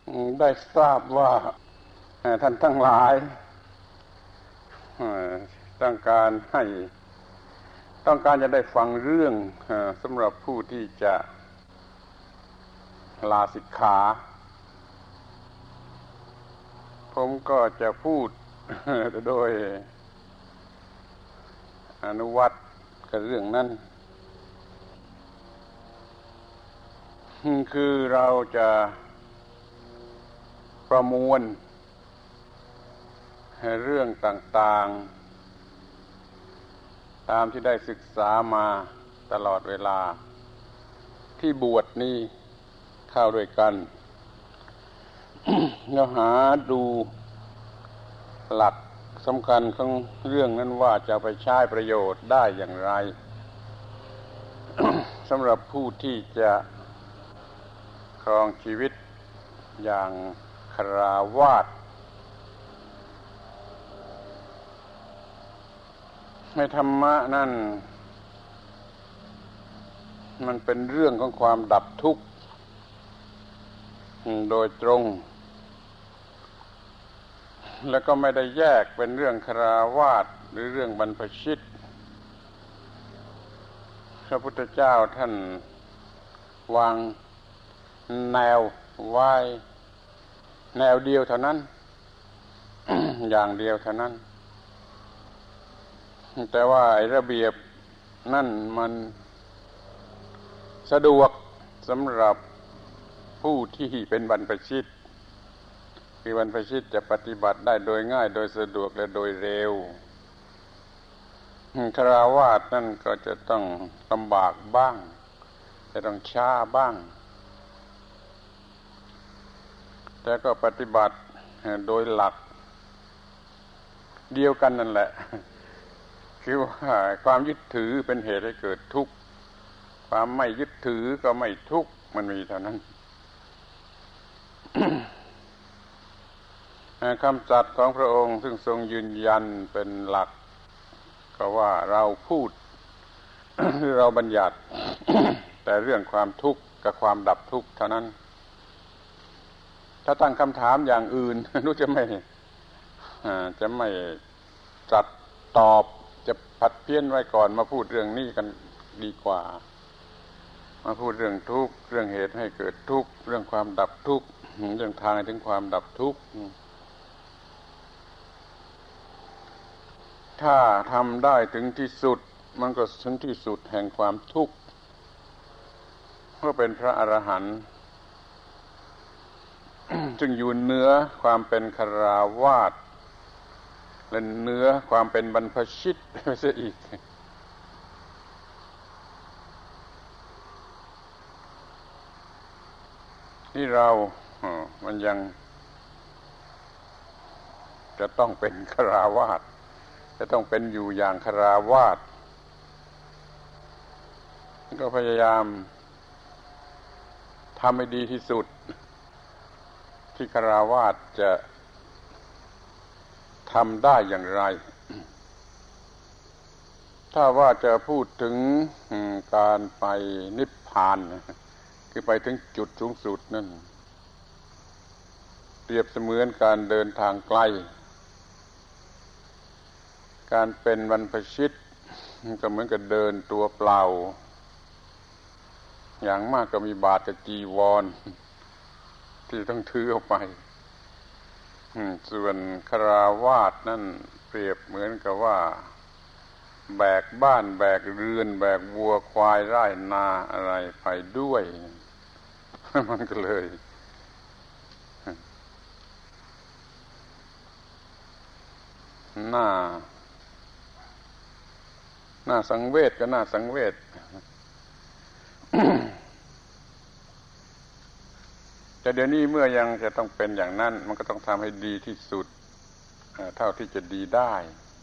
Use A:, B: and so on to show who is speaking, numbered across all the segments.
A: ได้ทราบว่าท่านทั้งหลายต้องการจะได้ฟังเรื่องสำหรับผู้ที่จะลาสิกขาผมก็จะพูดโดยอนุวัตกับเรื่องนั้นคือเราจะประมวลเรื่องต่างๆตามที่ได้ศึกษามาตลอดเวลาที่บวชนี้เข้าด้วยกันแล้วหาดูหลักสำคัญของเรื่องนั้นว่าจะไปใช้ประโยชน์ได้อย่างไร สำหรับผู้ที่จะครองชีวิตอย่างฆราวาสในธรรมะนั่นมันเป็นเรื่องของความดับทุกข์โดยตรงแล้วก็ไม่ได้แยกเป็นเรื่องฆราวาสหรือเรื่องบรรพชิตพระพุทธเจ้าท่านวางแนวไว้แนวเดียวเท่านั้น อย่างเดียวเท่านั้นแต่ว่าไอ้ระเบียบนั่นมันสะดวกสำหรับผู้ที่เป็นบรรพชิตคือบรรพชิตจะปฏิบัติได้โดยง่ายโดยสะดวกและโดยเร็วฆราวาสนั่นก็จะต้องลำบากบ้างจะต้องช้าบ้างแต่ก็ปฏิบัติโดยหลักเดียวกันนั่นแหละคือว่าความยึดถือเป็นเหตุให้เกิดทุกข์ความไม่ยึดถือก็ไม่ทุกข์มันมีเท่านั้น คำจัดของพระองค์ซึ่งทรงยืนยันเป็นหลักก็ว่าเราพูด เราบัญญัติ แต่เรื่องความทุกข์กับความดับทุกข์เท่านั้นถ้าตั้งคำถามอย่างอื่น รู้จะไม่จัดตอบจะผัดเพี้ยนไว้ก่อนมาพูดเรื่องนี้กันดีกว่ามาพูดเรื่องทุกข์เรื่องเหตุให้เกิดทุกข์เรื่องความดับทุกข์เรื่องทางถึงความดับทุกข์ถ้าทำได้ถึงที่สุดมันก็ถึงที่สุดแห่งความทุกข์ก็เป็นพระอรหันต์ จึงอยู่เหนือความเป็นฆราวาสและเหนือความเป็นบรรพชิตไปเสียอีกที่เรามันยังจะต้องเป็นฆราวาสจะต้องเป็นอยู่อย่างฆราวาสก็พยายามทำให้ดีที่สุดที่ฆราวาสจะทำได้อย่างไร ถ้าว่าจะพูดถึงการไปนิพพานคือไปถึงจุดสูงสุดนั่นเปรียบเสมือนการเดินทางไกลการเป็นบรรพชิตก็เหมือนกับเดินตัวเปล่าอย่างมากก็มีบาตรกับจีวรที่ต้องถือออกไปส่วนฆราวาสนั่นเปรียบเหมือนกับว่าแบกบ้านแบกเรือนแบกวัวควายไร่นาอะไรไปด้วยมันก็เลยน่าสังเวชก็น่าสังเวช แต่เดี๋ยวนี้เมื่อยังจะต้องเป็นอย่างนั้นมันก็ต้องทำให้ดีที่สุดเท่าที่จะดีได้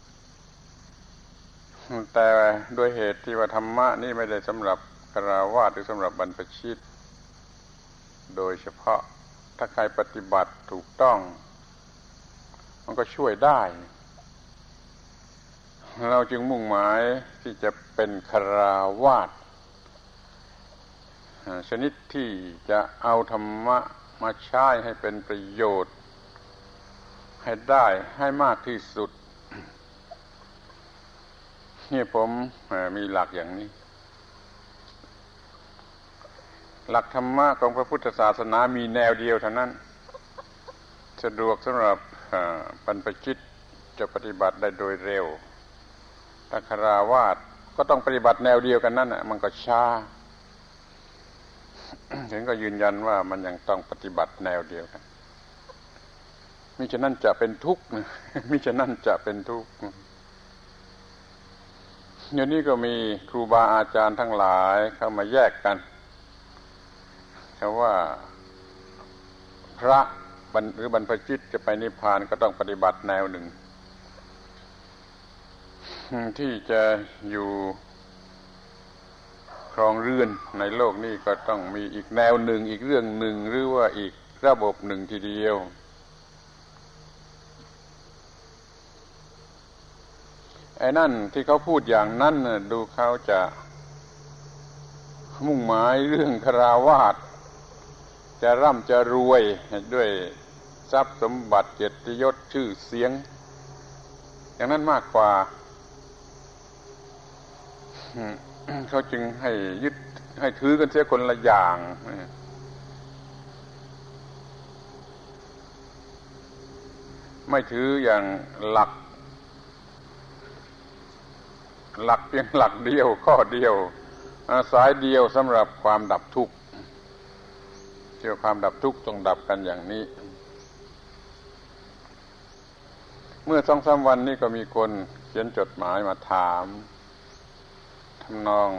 A: แต่โดยเหตุที่ว่าธรรมะนี่ไม่ได้สำหรับฆราวาสหรือสำหรับบรรพชิตโดยเฉพาะถ้าใครปฏิบัติถูกต้องมันก็ช่วยได้เราจึงมุ่งหมายที่จะเป็นฆราวาสชนิดที่จะเอาธรรมะมาใช้ให้เป็นประโยชน์ให้ได้ให้มากที่สุดนี่ผมมีหลักอย่างนี้หลักธรรมะของพระพุทธศาสนามีแนวเดียวเท่านั้นสะดวกสำหรับบรรพชิตจะปฏิบัติได้โดยเร็วถ้าคฤหัสถ์ก็ต้องปฏิบัติแนวเดียวกันนั่นน่ะมันก็ช้าถึงก็ยืนยันว่ามันยังต้องปฏิบัติแนวเดียวกันมิฉะนั้นจะเป็นทุกข์มิฉะนั้นจะเป็นทุกข์เดี๋ยวนี้ก็มีครูบาอาจารย์ทั้งหลายเข้ามาแยกกันคำว่าพระหรือบรรพชิตจะไปนิพพานก็ต้องปฏิบัติแนวหนึ่งที่จะอยู่ครองเรือนในโลกนี้ก็ต้องมีอีกแนวหนึ่งอีกเรื่องหนึ่งหรือว่าอีกระบบหนึ่งทีเดียวไอ้นั่นที่เขาพูดอย่างนั้นดูเขาจะมุ่งหมายเรื่องคฤหัสถ์จะร่ำจะรวยด้วยทรัพย์สมบัติเกียรติยศชื่อเสียงอย่างนั้นมากกว่าเขาจึงให้ยึดให้ถือกันเสียคนละอย่างไม่ถืออย่างหลักเพียงหลักเดียวข้อเดียวสายเดียวสำหรับความดับทุกข์เกี่ยวกับความดับทุกข์ต้องดับกันอย่างนี้เมื่อ 2-3 วันนี้ก็มีคนเขียนจดหมายมาถามทำนอง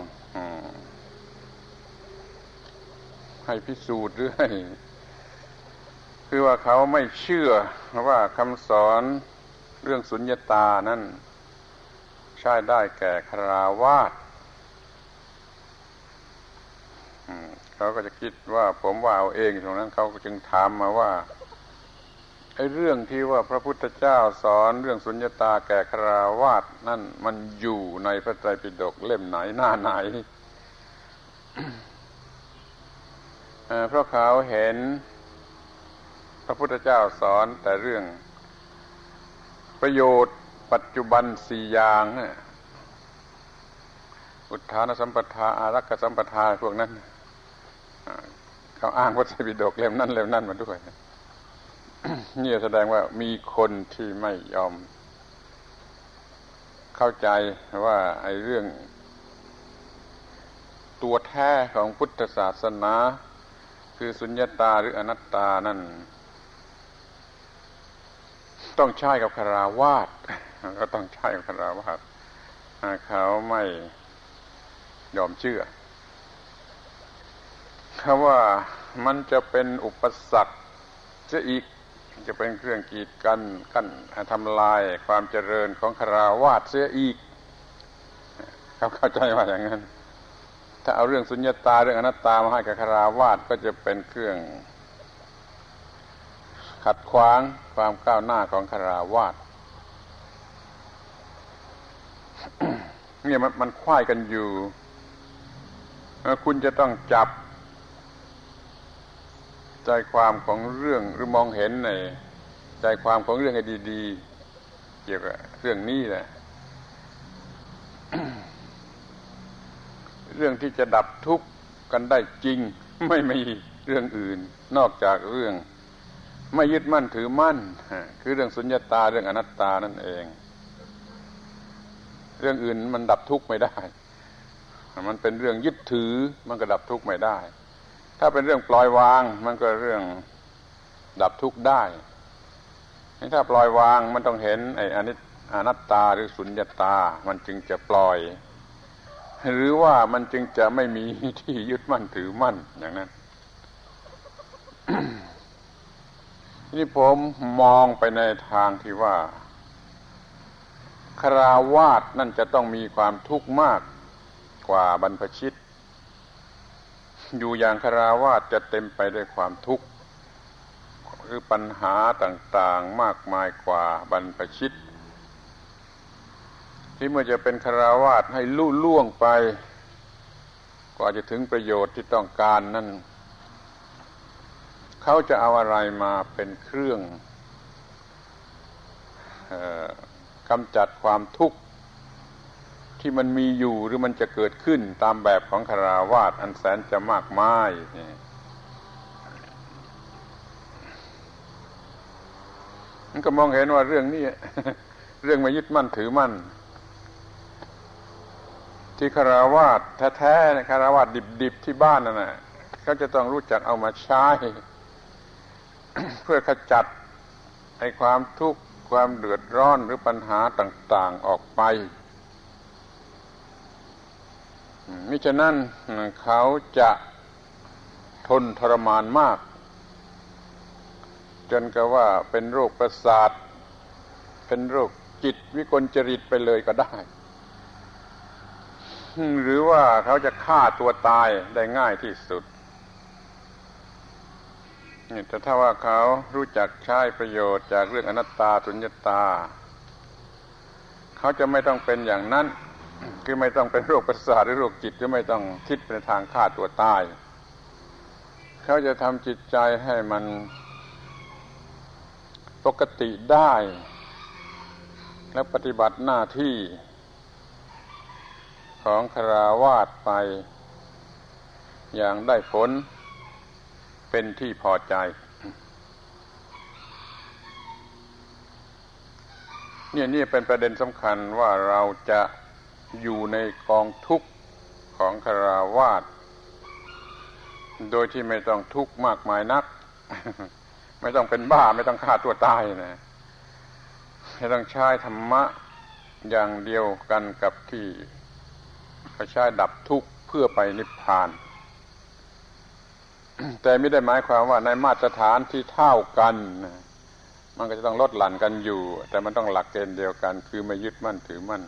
A: ให้พิสูจน์หรือให้คือว่าเขาไม่เชื่อว่าคำสอนเรื่องสุญญตานั้นใช้ได้แก่คฤหัสถ์เขาก็จะคิดว่าผมว่าเอาเองตรงนั้นเขาก็จึงถามมาว่าไอ้เรื่องที่ว่าพระพุทธเจ้าสอนเรื่องสุญญตาแก่คฤหัสถ์นั่นมันอยู่ในพระไตรปิฎกเล่มไหนหน้าไหน เพราะเขาเห็นพระพุทธเจ้าสอนแต่เรื่องประโยชน์ปัจจุบัน4อย่างอุทธานสัมปทาอารักขสัมปทาพวกนั้นเขาอ้างพระไตรปิฎกเล่มนั้นมาด้วยนี่แสดงว่ามีคนที่ไม่ยอมเข้าใจว่าไอ้เรื่องตัวแท้ของพุทธศาสนาคือสุญญตาหรืออนัตตานั่นต้องใช้กับคฤหัสถ์ก็ต้องใช้กับคฤหัสถ์เขาไม่ยอมเชื่อเขาว่ามันจะเป็นอุปสรรคเสียอีกจะเป็นเครื่องกีดกันกั้นทำลายความเจริญของคฤหัสถ์เสียอีกเขาเข้าใจว่าอย่างนั้นถ้าเอาเรื่องสุญญตาเรื่องอนัตตามาให้กับคฤหัสถ์ก็จะเป็นเครื่องขัดขวางความก้าวหน้าของคฤหัสถ์เนี่ยมันคว้ายกันอยู่คุณจะต้องจับใจความของเรื่องหรือมองเห็นในใจความของเรื่องให้ดีๆเกี่ยวกับเรื่องนี้แหละ เรื่องที่จะดับทุกข์กันได้จริงไม่มีเรื่องอื่นนอกจากเรื่องไม่ยึดมั่นถือมั่นคือเรื่องสุญญตาเรื่องอนัตตานั่นเองเรื่องอื่นมันดับทุกข์ไม่ได้มันเป็นเรื่องยึดถือมันก็ดับทุกข์ไม่ได้ถ้าเป็นเรื่องปล่อยวางมันก็เรื่องดับทุกข์ได้ถ้าปล่อยวางมันต้องเห็นไอ้อนัตตาหรือสุญญตามันจึงจะปล่อยหรือว่ามันจึงจะไม่มีที่ยึดมั่นถือมั่นอย่างนั้น นี่ผมมองไปในทางที่ว่าคฤหัสถ์นั่นจะต้องมีความทุกข์มากกว่าบรรพชิตอยู่อย่างคฤหัสถ์จะเต็มไปด้วยความทุกข์หรือปัญหาต่างๆมากมายกว่าบรรพชิตที่เมื่อจะเป็นคฤหัสถ์ให้ลุล่วงไปกว่าจะถึงประโยชน์ที่ต้องการนั่นคเขาจะเอาอะไรมาเป็นเครื่องกำจัดความทุกข์ที่มันมีอยู่หรือมันจะเกิดขึ้นตามแบบของคฤหัสถ์อันแสนจะมากมายมันก็มองเห็นว่าเรื่องนี้ เรื่องไม่ยึดมั่นถือมั่นที่คฤหัสถ์แท้ๆคฤหัสถ์ดิบๆที่บ้านนั่นน่ะเขาจะต้องรู้จักเอามาใช้ เพื่อขจัดไอ้ความทุกข์ความเดือดร้อนหรือปัญหาต่างๆออกไปมิฉะนั้นเขาจะทนทรมานมากจนกับว่าเป็นโรคประสาทเป็นโรคจิตวิกลจริตไปเลยก็ได้หรือว่าเขาจะฆ่าตัวตายได้ง่ายที่สุดแต่ถ้าว่าเขารู้จักใช้ประโยชน์จากเรื่องอนัตตาสุญญตาเขาจะไม่ต้องเป็นอย่างนั้นคือไม่ต้องเป็นโรคประสาทหรือโรคจิตหรือไม่ต้องคิดไปในทางฆ่าตัวตายเขาจะทำจิตใจให้มันปกติได้และปฏิบัติหน้าที่ของคฤหัสถ์ไปอย่างได้ผลเป็นที่พอใจนี่เป็นประเด็นสำคัญว่าเราจะอยู่ในกองทุกข์ของคฤหัสถ์โดยที่ไม่ต้องทุกข์มากมายนัก ไม่ต้องเป็นบ้าไม่ต้องฆ่าตัวตายนะไม่ต้องใช้ธรรมะอย่างเดียวกันกับที่เขาใช้ดับทุกข์เพื่อไปนิพพาน แต่ไม่ได้หมายความว่าในมาตรฐานที่เท่ากันมันก็จะต้องลดหลั่นกันอยู่แต่มันต้องหลักเกณฑ์เดียวกันคือไม่ยึดมั่นถือมั่น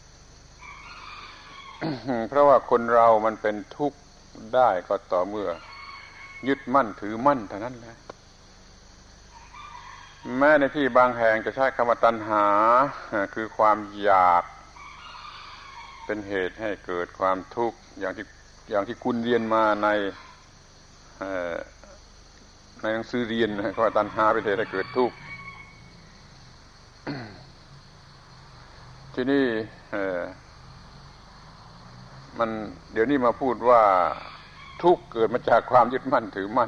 A: เพราะว่าคนเรามันเป็นทุกข์ได้ก็ต่อเมื่อยึดมั่นถือมั่นเท่านั้นแหละแม้ในที่บางแห่งจะใช้คำว่าตัณหาคือความอยากเป็นเหตุให้เกิดความทุกข์อย่างที่คุณเรียนมาในหนังสือเรียนคำว่าตัณหาเป็นเหตุให้เกิดทุกข์ ที่นี่มันเดี๋ยวนี้มาพูดว่าทุกข์เกิดมาจากความยึดมั่นถือมั่น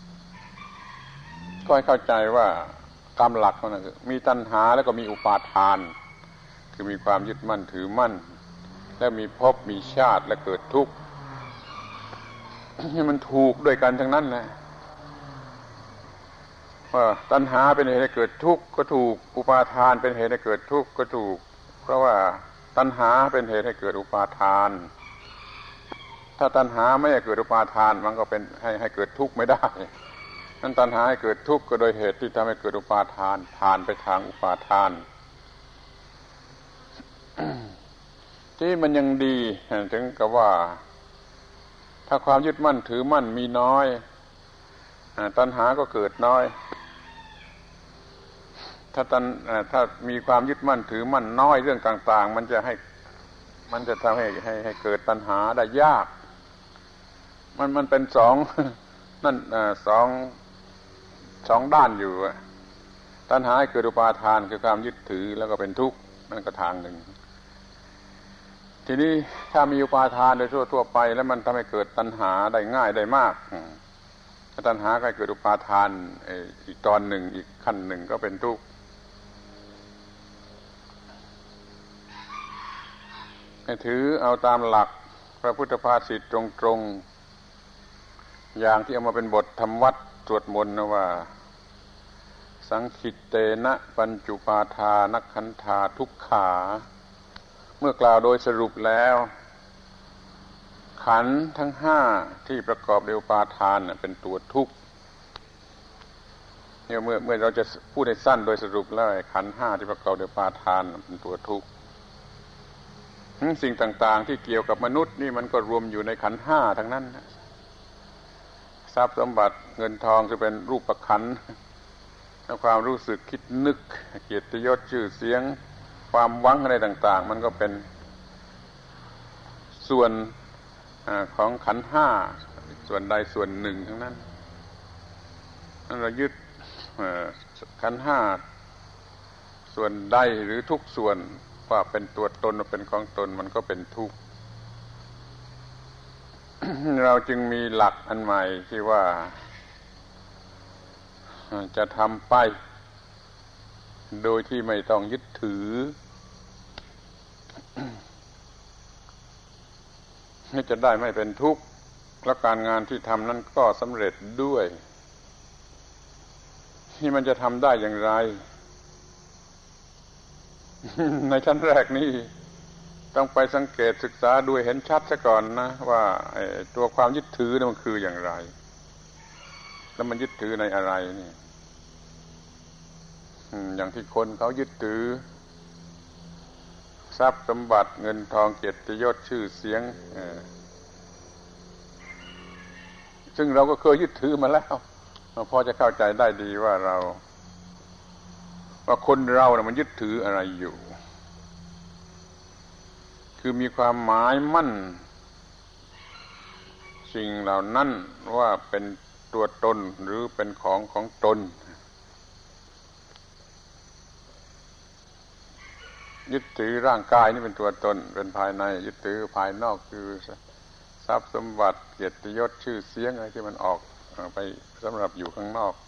A: ก็ให้เข้าใจว่าตามหลักมันคือมีตัณหาแล้วก็มีอุปาทานคือมีความยึดมั่นถือมั่นแล้วมีภพมีชาติและเกิดทุกข์นี่มันถูกด้วยกันทั้งนั้นแหละว่าตัณหาเป็นเหตุให้เกิดทุกข์ก็ถูกอุปาทานเป็นเหตุให้เกิดทุกข์ก็ถูกเพราะว่าตัณหาเป็นเหตุให้เกิดอุปาทานถ้าตัณหาไม่ให้เกิดอุปาทานมันก็เป็นให้เกิดทุกข์ไม่ได้นั้นตัณหาให้เกิดทุกข์ก็โดยเหตุที่ทำให้เกิดอุปาทานผ่านไปทางอุปาทาน ที่มันยังดีถึงกับว่าถ้าความยึดมั่นถือมั่นมีน้อยตัณหาก็เกิดน้อยถ้ามีความยึดมั่นถือมั่นน้อยเรื่องต่างๆมันจะทำให้เกิดตัณหาได้ยากมันเป็นสองนั่นสองด้านอยู่ตัณหาให้เกิดอุปาทานคือความยึดถือแล้วก็เป็นทุกข์นั่นก็ทางหนึ่งทีนี้ถ้ามีอุปาทานโดยทั่วไปแล้วมันทำให้เกิดตัณหาได้ง่ายได้มากถ้าตัณหาให้เกิดอุปาทานอีกตอนหนึ่งอีกขั้นหนึ่งก็เป็นทุกข์ให้ถือเอาตามหลักพระพุทธภาษิตตรงๆอย่างที่เอามาเป็นบทธรรมวัดสวดมนต์นะว่าสังคิตเตนะปัญจุปาทานักขันธาทุกขาเมื่อกล่าวโดยสรุปแล้วขันธ์ทั้งห้าที่ประกอบด้วยอุปาทานเป็นตัวทุกข์เนี่ยเมื่อเราจะพูดให้สั้นโดยสรุปแล้วขันธ์ห้าที่ประกอบด้วยอุปาทานเป็นตัวทุกข์สิ่งต่างๆที่เกี่ยวกับมนุษย์นี่มันก็รวมอยู่ในขันธ์ห้าทั้งนั้นทรัพย์สมบัติเงินทองจะเป็นรูปขันธ์และความรู้สึกคิดนึกเกียรติยศชื่อเสียงความหวังอะไรต่างๆมันก็เป็นส่วนของขันธ์ห้าส่วนใดส่วนหนึ่งทั้งนั้นเรายึดขันธ์ห้าส่วนใดหรือทุกส่วนว่าเป็นตัวตนเป็นของตนมันก็เป็นทุกข์ เราจึงมีหลักอันใหม่ที่ว่าจะทำไปโดยที่ไม่ต้องยึดถือนี่จะได้ไม่เป็นทุกข์และการงานที่ทำนั้นก็สำเร็จด้วยที่มันจะทำได้อย่างไร ในชั้นแรกนี่ต้องไปสังเกตศึกษาดูเห็นชัดซะก่อนนะว่าตัวความยึดถือนี่มันคืออย่างไรแล้วมันยึดถือในอะไรนี่อย่างที่คนเขายึดถือทรัพย์สมบัติเงินทองเกียรติยศชื่อเสียงซึ่งเราก็เคยยึดถือมาแล้วพอจะเข้าใจได้ดีว่าคนเราเนี่ยมันยึดถืออะไรอยู่คือมีความหมายมั่นสิ่งเหล่านั้นว่าเป็นตัวตนหรือเป็นของตนยึดถือร่างกายนี่เป็นตัวตนเป็นภายในยึดถือภายนอกคือทรัพย์สมบัติเกียรติยศชื่อเสียงอะไรที่มันออกไปสำหรับอยู่ข้างนอก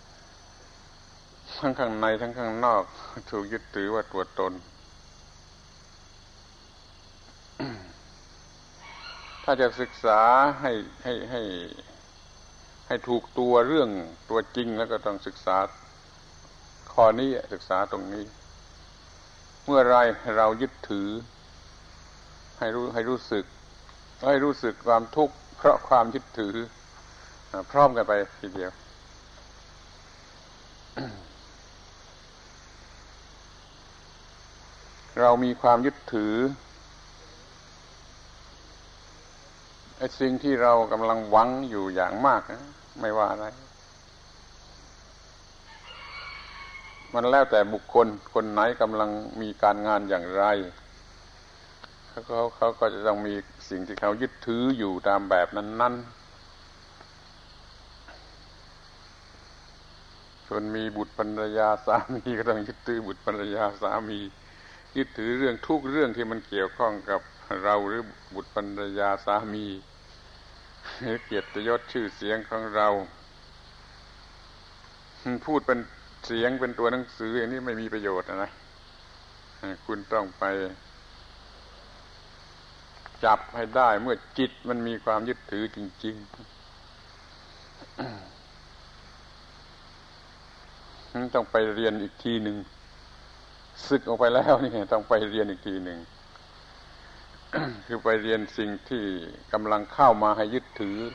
A: ทั้งข้างในทั้งข้างนอกถูกยึดถือว่าตัวตน ถ้าจะศึกษาให้ถูกตัวเรื่องตัวจริงแล้วก็ต้องศึกษาข้อนี้ศึกษาตรงนี้เมื่อไรเรายึดถือให้รู้สึกความทุกข์เพราะความยึดถือพร้อมกันไปทีเดียว เรามีความยึดถือไอ้สิ่งที่เรากำลังหวังอยู่อย่างมากนะไม่ว่าอะไรมันแล้วแต่บุคคลคนไหนกำลังมีการงานอย่างไรเขาก็จะต้องมีสิ่งที่เขายึดถืออยู่ตามแบบนั้นๆส่วนมีบุตรภรรยาสามีก็ต้องยึดถือบุตรภรรยาสามียึดถือเรื่องทุกเรื่องที่มันเกี่ยวข้องกับเราหรือบุตรภรรยาสามีหรือเกียรติยศชื่อเสียงของเราพูดเป็นเสียงเป็นตัวหนังสืออย่างนี้ไม่มีประโยชน์นะคุณต้องไปจับให้ได้เมื่อจิตมันมีความยึดถือจริงๆต้องไปเรียนอีกทีหนึ่งศึกออกไปแล้วนี่ต้องไปเรียนอีกทีหนึ่ง คือไปเรียนสิ่งที่กำลังเข้ามาให้ยึดถือ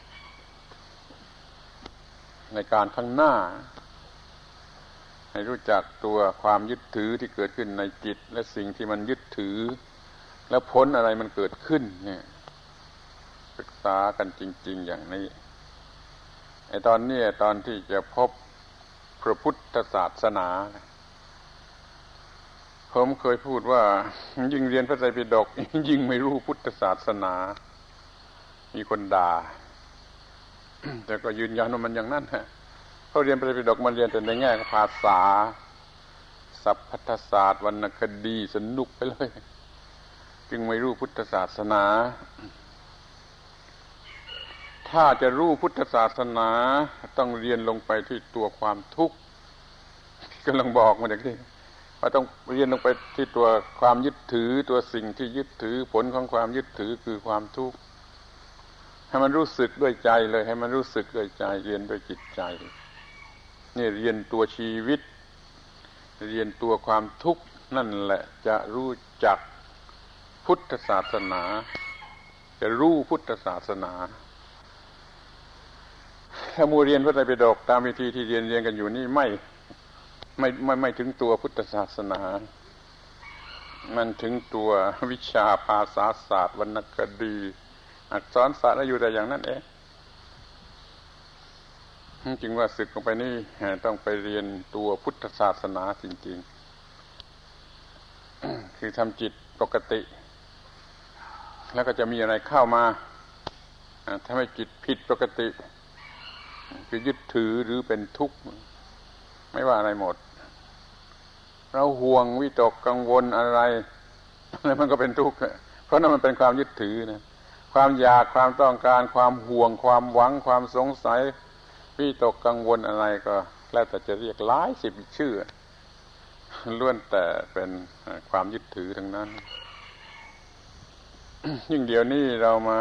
A: ในการข้างหน้าให้รู้จักตัวความยึดถือที่เกิดขึ้นในจิตและสิ่งที่มันยึดถือแล้วผลอะไรมันเกิดขึ้นเนี่ยศึกษากันจริงๆอย่างนี้ไอ้ตอนที่จะพบพระพุทธศาสนาผมเคยพูดว่ายิ่งเรียนพระไตรปิฎกยิ่งไม่รู้พุทธศาสนามีคนด่า แต่ก็ยืนยันว่ามันอย่างนั้นฮะเขาเรียนพระไตรปิฎกมันเรียนแต่ในแง่ของภาษาศัพท์พัฒศาสตร์วรรณคดีสนุกไปเลยจึงไม่รู้พุทธศาสนาถ้าจะรู้พุทธศาสนาต้องเรียนลงไปที่ตัวความทุกข์กำลังบอกมาจากที่ว่าต้องเรียนลงไปที่ตัวความยึดถือตัวสิ่งที่ยึดถือผลของความยึดถือคือความทุกข์ให้มันรู้สึกด้วยใจเลยให้มันรู้สึกด้วยใจเรียนด้วยจิตใจนี่เรียนตัวชีวิตเรียนตัวความทุกข์นั่นแหละจะรู้จักพุทธศาสนาจะรู้พุทธศาสนาถ้ามัวเรียนพระไตรปิฎกตามวิธีที่เรียนกันอยู่นี่ไม่ถึงตัวพุทธศาสนามันถึงตัววิชาภาษาศาสตร์วรรณคดีอักษรศาสตร์อยู่แต่อย่างนั้นเองจึงว่าศึกลงไปนี่ต้องไปเรียนตัวพุทธศาสนาจริงๆคือทำจิตปกติแล้วก็จะมีอะไรเข้ามาทำให้จิตผิดปกติคือยึดถือหรือเป็นทุกข์ไม่ว่าอะไรหมดเราห่วงวิตกกังวลอะไรแล้วมันก็เป็นทุกข์เพราะนั่นมันเป็นความยึดถือนะความอยากความต้องการความห่วงความหวังความสงสัยวิตกกังวลอะไรก็แล้วแต่จะเรียกหลายสิบชื่อล้วนแต่เป็นความยึดถือทั้งนั้นยิ่งเดี๋ยวนี้เรามา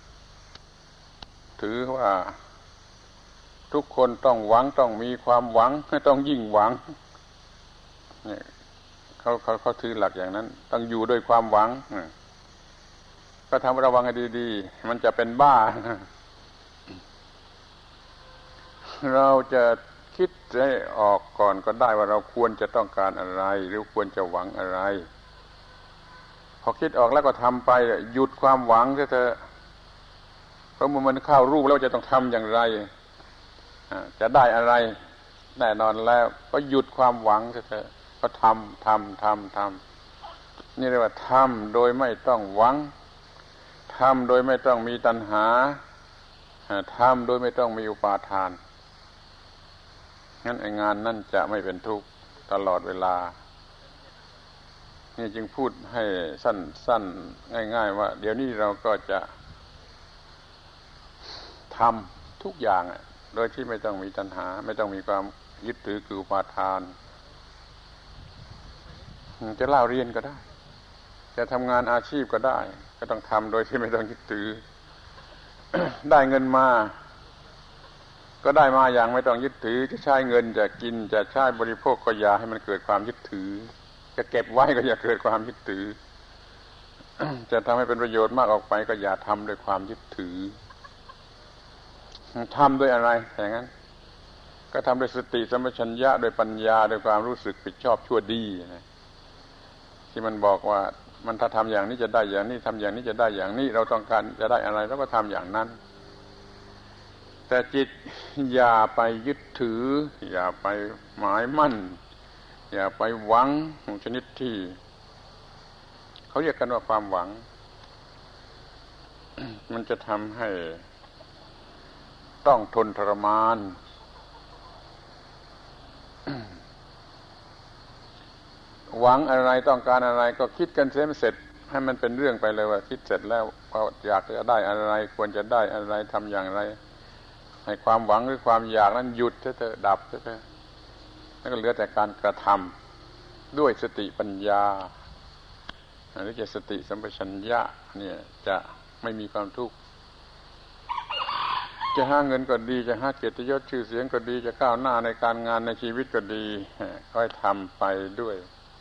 A: ถือว่าทุกคนต้องหวังต้องมีความหวังต้องยิ่งหวังเนี่ยเขาถือหลักอย่างนั้นต้องอยู่ด้วยความหวังก็ทำระวังให้ดีๆมันจะเป็นบ้าเราจะคิดให้ออกก่อนก็ได้ว่าเราควรจะต้องการอะไรหรือควรจะหวังอะไรพอคิดออกแล้วก็ทำไปหยุดความหวังเถอะเพราะมันเข้ารูปแล้วจะต้องทำอย่างไรจะได้อะไรแน่นอนแล้วก็หยุดความหวังเถอะก็ทำนี่เรียกว่าทำโดยไม่ต้องหวังทำโดยไม่ต้องมีตัณหาทำโดยไม่ต้องมีอุปาทานงั้นไอ้งานนั่นจะไม่เป็นทุกข์ตลอดเวลานี่จึงพูดให้สั้นง่ายๆว่าเดี๋ยวนี้เราก็จะทำทุกอย่างโดยที่ไม่ต้องมีตัณหาไม่ต้องมีความยึดถือคืออุปาทานจะเล่าเรียนก็ได้จะทำงานอาชีพก็ได้ก็ต้องทำโดยที่ไม่ต้องยึดถือ ได้เงินมาก็ได้มาอย่างไม่ต้องยึดถือจะใช้เงินจะกินจะใช้บริโภคก็อย่าให้มันเกิดความยึดถือจะเก็บไว้ก็อย่าเกิดความยึดถือ จะทำให้เป็นประโยชน์มากออกไปก็อย่าทำด้วยความยึดถือทำด้วยอะไรอย่างนั้นก็ทำด้วยสติสัมปชัญญะโดยปัญญาโดยความรู้สึกผิดชอบชั่วดีนะที่มันบอกว่ามันถ้าทำอย่างนี้จะได้อย่างนี้ทำอย่างนี้จะได้อย่างนี้เราต้องการจะได้อะไรเราก็ทำอย่างนั้นแต่จิตอย่าไปยึดถืออย่าไปหมายมั่นอย่าไปหวังชนิดที่เขาเรียกกันว่าความหวัง มันจะทำให้ต้องทนทรมานหวังอะไรต้องการอะไรก็คิดกันเสร็จให้มันเป็นเรื่องไปเลยว่าคิดเสร็จแล้วว่าอยากจะได้อะไรควรจะได้อะไรทำอย่างไรให้ความหวังหรือความอยากนั้นหยุดเถอะดับเถอะแล้วก็เหลือแต่การกระทำด้วยสติปัญญาหรือจะสติสัมปชัญญะเนี่ยจะไม่มีความทุกข์จะหาเงินก็ดีจะหาเกียรติยศชื่อเสียงก็ดีจะก้าวหน้าในการงานในชีวิตก็ดีค่อยทำไปด้วย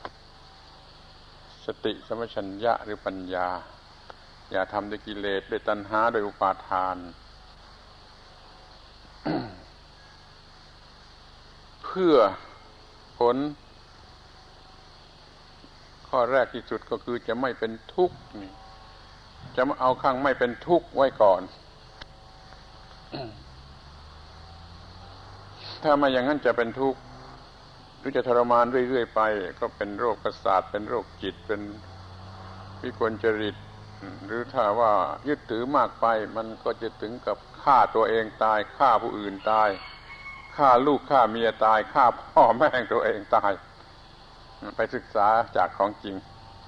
A: สติสัมปชัญญะหรือปัญญาอย่าทำด้วยกิเลสด้วยตัณหาด้วยอุปาทานเพื่อผลข้อแรกที่สุดก็คือจะไม่เป็นทุกข์นี่จะมาเอาข้างไม่เป็นทุกข์ไว้ก่อนถ้ามาอย่างนั้นจะเป็นทุกข์หรือจะทรมานเรื่อยๆไปก็เป็นโรคประสาทเป็นโรคจิตเป็นวิกลจริตหรือถ้าว่ายึดถือมากไปมันก็จะถึงกับฆ่าตัวเองตายฆ่าผู้อื่นตายฆ่าลูกฆ่าเมียตายฆ่าพ่อแม่ตัวเองตายไปศึกษาจากของจริง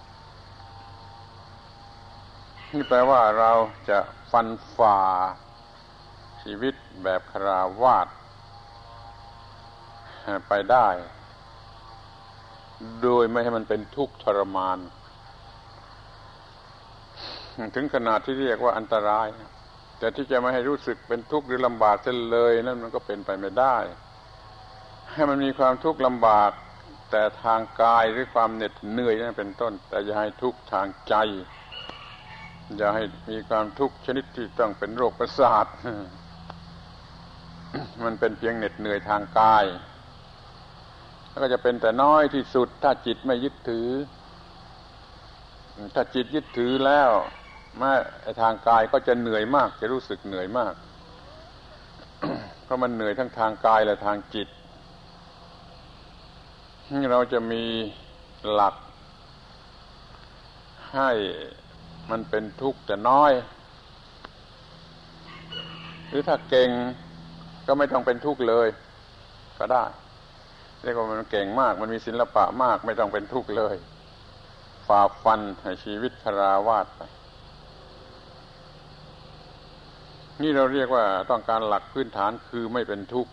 A: นี่แปลว่าเราจะฟันฝ่าชีวิตแบบคฤหัสถ์ไปได้โดยไม่ให้มันเป็นทุกข์ทรมานถึงขนาดที่เรียกว่าอันตรายแต่ที่จะไม่ให้รู้สึกเป็นทุกข์หรือลำบากเส้นเลยนั่นมันก็เป็นไปไม่ได้ให้มันมีความทุกข์ลำบากแต่ทางกายหรือความเหน็ดเหนื่อยนั่นเป็นต้นแต่อย่าให้ทุกข์ทางใจอย่าให้มีความทุกข์ชนิดที่ต้องเป็นโรคประสาทมันเป็นเพียงเหน็ดเหนื่อยทางกายแล้วก็จะเป็นแต่น้อยที่สุดถ้าจิตไม่ยึดถือถ้าจิตยึดถือแล้วแม้ทางกายก็จะเหนื่อยมากจะรู้สึกเหนื่อยมาก เพราะมันเหนื่อยทั้งทางกายและทางจิตเราจะมีหลักให้มันเป็นทุกข์แต่น้อยหรือถ้าเก่งก็ไม่ต้องเป็นทุกข์เลยก็ได้เรียกว่ามันเก่งมากมันมีศิลปะมากไม่ต้องเป็นทุกข์เลยฝ่าฟันให้ชีวิตคฤหัสถ์ไปนี่เราเรียกว่าต้องการหลักพื้นฐานคือไม่เป็นทุกข์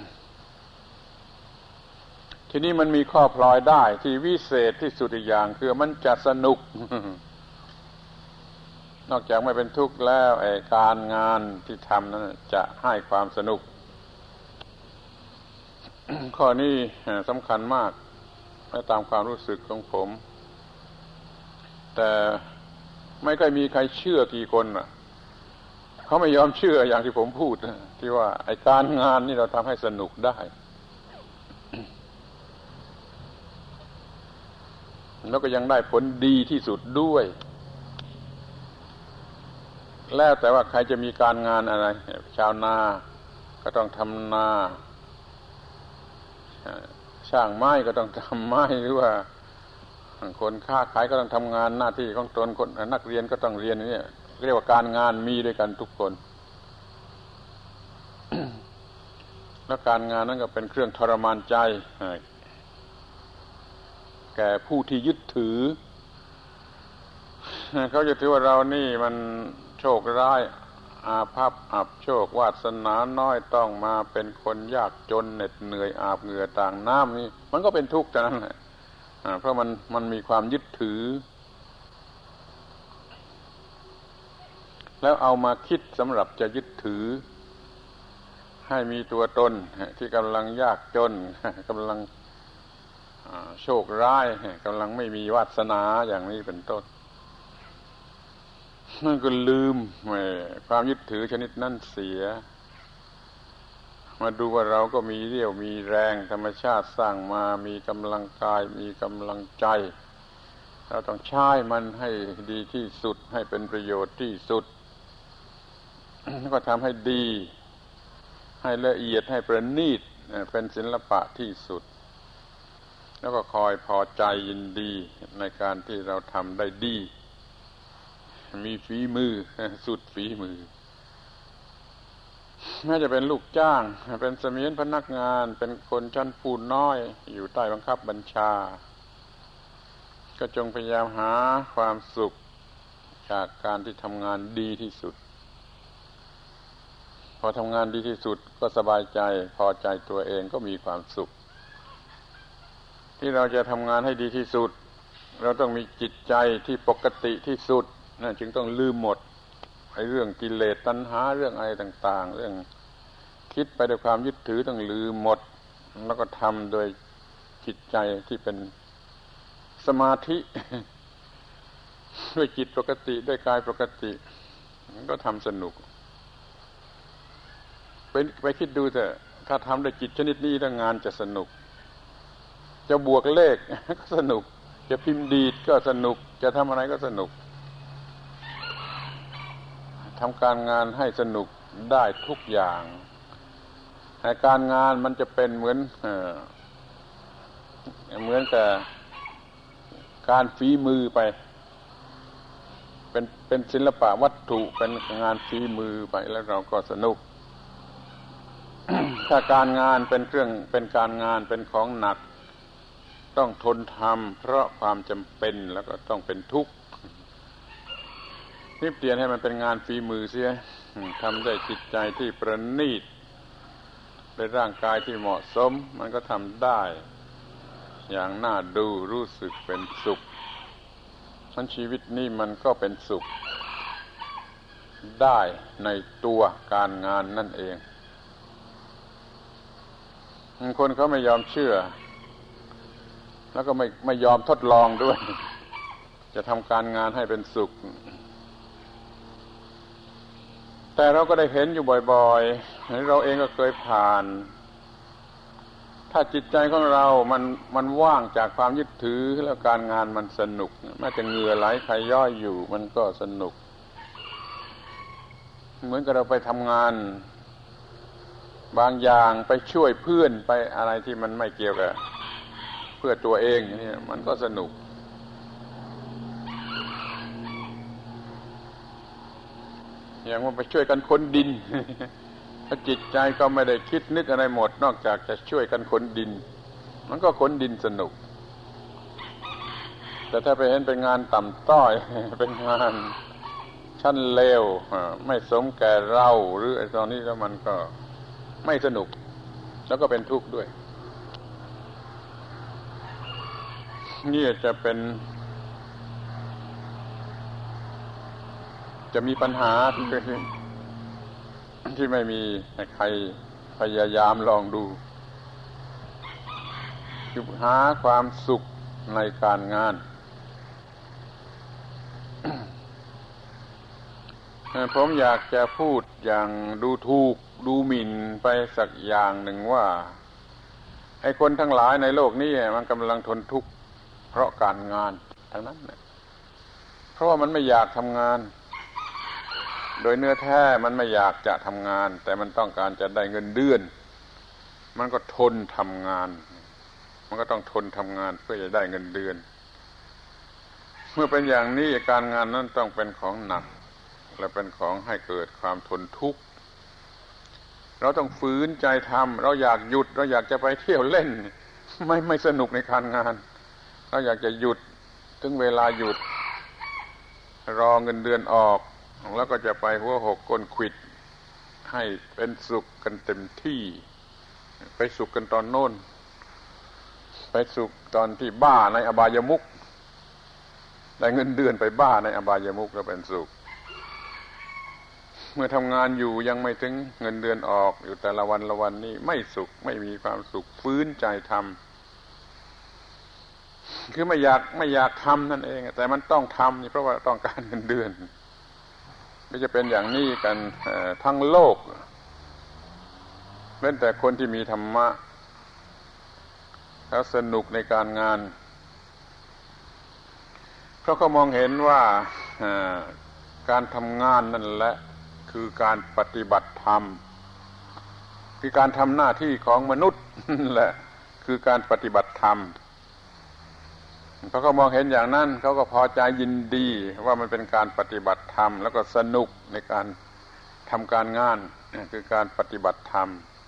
A: ทีนี้มันมีข้อพลอยได้ที่วิเศษที่สุดอีกอย่างคือมันจะสนุก นอกจากไม่เป็นทุกข์แล้วไอ้การงานที่ทำนั้นจะให้ความสนุก ข้อนี้สำคัญมากและตามความรู้สึกของผมแต่ไม่ค่อยมีใครเชื่อกี่คนเขาไม่ยอมเชื่ออย่างที่ผมพูดที่ว่าไอ้การงานนี่เราทำให้สนุกได้ แล้วก็ยังได้ผลดีที่สุดด้วยแล้วแต่ว่าใครจะมีการงานอะไรชาวนาก็ต้องทำนาช่างไม้ก็ต้องทำไม้หรือว่าคนค้าขายก็ต้องทำงานหน้าที่ของตนคนนักเรียนก็ต้องเรียนนี่เรียกว่าการงานมีด้วยกันทุกคน แล้วการงานนั้นก็เป็นเครื่องทรมานใจแก่ผู้ที่ยึดถือเขาจะถือว่าเรานี่มันโชคร้ายอาภัพอับโชควาสนาน้อยต้องมาเป็นคนยากจนเหน็ดเหนื่อยอาบเหงื่อต่างน้ำนี่มันก็เป็นทุกข์แต่นั้นแหละเพราะมันมีความยึดถือแล้วเอามาคิดสำหรับจะยึดถือให้มีตัวตนที่กำลังยากจนกำลังโชคร้ายกำลังไม่มีวาสนาอย่างนี้เป็นต้นมันก็ลืมความยึดถือชนิดนั้นเสียมาดูว่าเราก็มีเรี่ยวมีแรงธรรมชาติสร้างมามีกำลังกายมีกำลังใจเราต้องใช้มันให้ดีที่สุดให้เป็นประโยชน์ที่สุดก็ทำให้ดีให้ละเอียดให้ประณีตเป็นศิลปะที่สุดแล้วก็คอยพอใจยินดีในการที่เราทำได้ดีมีฝีมือสุดฝีมือแม้จะเป็นลูกจ้างเป็นเสมียนพนักงานเป็นคนชั้นผู้น้อยอยู่ใต้บังคับบัญชาก็จงพยายามหาความสุขจากการที่ทำงานดีที่สุดพอทำงานดีที่สุดก็สบายใจพอใจตัวเองก็มีความสุขที่เราจะทำงานให้ดีที่สุดเราต้องมีจิตใจที่ปกติที่สุดนั่นจึงต้องลืมหมดไอ้เรื่องกิเลสตัณหาเรื่องอะไรต่างๆเรื่องคิดไปด้วยความยึดถือต้องลืมหมดแล้วก็ทำโดยจิตใจที่เป็นสมาธิด้วยจิตปกติด้วยกายปกติก็ทำสนุกไปคิดดูเถอะถ้าทำด้วยจิตชนิดนี้แล้วงานจะสนุกจะบวกเลขก็สนุกจะพิมพ์ดีดก็สนุกจะทำอะไรก็สนุกทำการงานให้สนุกได้ทุกอย่างแต่การงานมันจะเป็นเหมือนกับการฝีมือไปเป็นศิลปะวัตถุเป็นงานฝีมือไปแล้วเราก็สนุก ถ้าการงานเป็นการงานเป็นของหนักต้องทนทำเพราะความจำเป็นแล้วก็ต้องเป็นทุกข์นี่เปลี่ยนให้มันเป็นงานฝีมือเสียทำด้วยจิตใจที่ประณีตด้วยร่างกายที่เหมาะสมมันก็ทำได้อย่างน่าดูรู้สึกเป็นสุขทั้งชีวิตนี่มันก็เป็นสุขได้ในตัวการงานนั่นเองคนเขาไม่ยอมเชื่อแล้วก็ไม่ยอมทดลองด้วยจะทำการงานให้เป็นสุขแต่เราก็ได้เห็นอยู่บ่อยๆเราเองก็เคยผ่านถ้าจิตใจของเรามันว่างจากความยึดถือแล้วการงานมันสนุกแม้จะเหงื่อไหลใครย่อยอยู่มันก็สนุกเหมือนกับเราไปทำงานบางอย่างไปช่วยเพื่อนไปอะไรที่มันไม่เกี่ยวกับเพื่อตัวเองนี่มันก็สนุกอย่างว่าไปช่วยกันค้นดินถ้าจิตใจก็ไม่ได้คิดนึกอะไรหมดนอกจากจะช่วยกันขนดินมันก็ขนดินสนุกแต่ถ้าไปเห็นเป็นงานต่ำต้อยเป็นงานชั้นเลวไม่สมแก่เราหรือไอ้ตอนนี้แล้วมันก็ไม่สนุกแล้วก็เป็นทุกข์ด้วยนี่จะมีปัญหาที่ไม่มีใครพยายามลองดูคือหาความสุขในการงานผมอยากจะพูดอย่างดูถูกดูหมิ่นไปสักอย่างหนึ่งว่าไอ้คนทั้งหลายในโลกนี้มันกำลังทนทุกข์เพราะการงานทั้งนั้นเนี่ยเพราะว่ามันไม่อยากทำงานโดยเนื้อแท้มันไม่อยากจะทำงานแต่มันต้องการจะได้เงินเดือนมันก็ทนทำงานมันก็ต้องทนทำงานเพื่อจะได้เงินเดือนเมื่อเป็นอย่างนี้การงานนั้นต้องเป็นของหนักและเป็นของให้เกิดความทนทุกข์เราต้องฝืนใจทำเราอยากหยุดเราอยากจะไปเที่ยวเล่นไม่สนุกในการงานเราอยากจะหยุดถึงเวลาหยุดรอเงินเดือนออกแล้วก็จะไปหัวหกก้นขวิดให้เป็นสุขกันเต็มที่ไปสุขกันตอนโน้นไปสุขตอนที่บ้าในอบายมุขได้เงินเดือนไปบ้าในอบายมุขแล้วเป็นสุขเมื่อทำงานอยู่ยังไม่ถึงเงินเดือนออกอยู่แต่ละวันละวันนี่ไม่สุขไม่มีความสุขฝืนใจทำคือไม่อยากทำนั่นเองแต่มันต้องทำนี่เพราะว่าต้องการเงินเดือนก็จะเป็นอย่างนี้กันทั้งโลกเว้นแต่คนที่มีธรรมะเขาสนุกในการงานเพราะเขามองเห็นว่าการทำงานนั่นแหละคือการปฏิบัติธรรมคือการทำหน้าที่ของมนุษย์นั่นแหละคือการปฏิบัติธรรมเขาก็มองเห็นอย่างนั้นเขาก็พอใจยินดีว่ามันเป็นการปฏิบัติธรรมแล้วก็สนุกในการทำการงานคือการปฏิบัติธรรม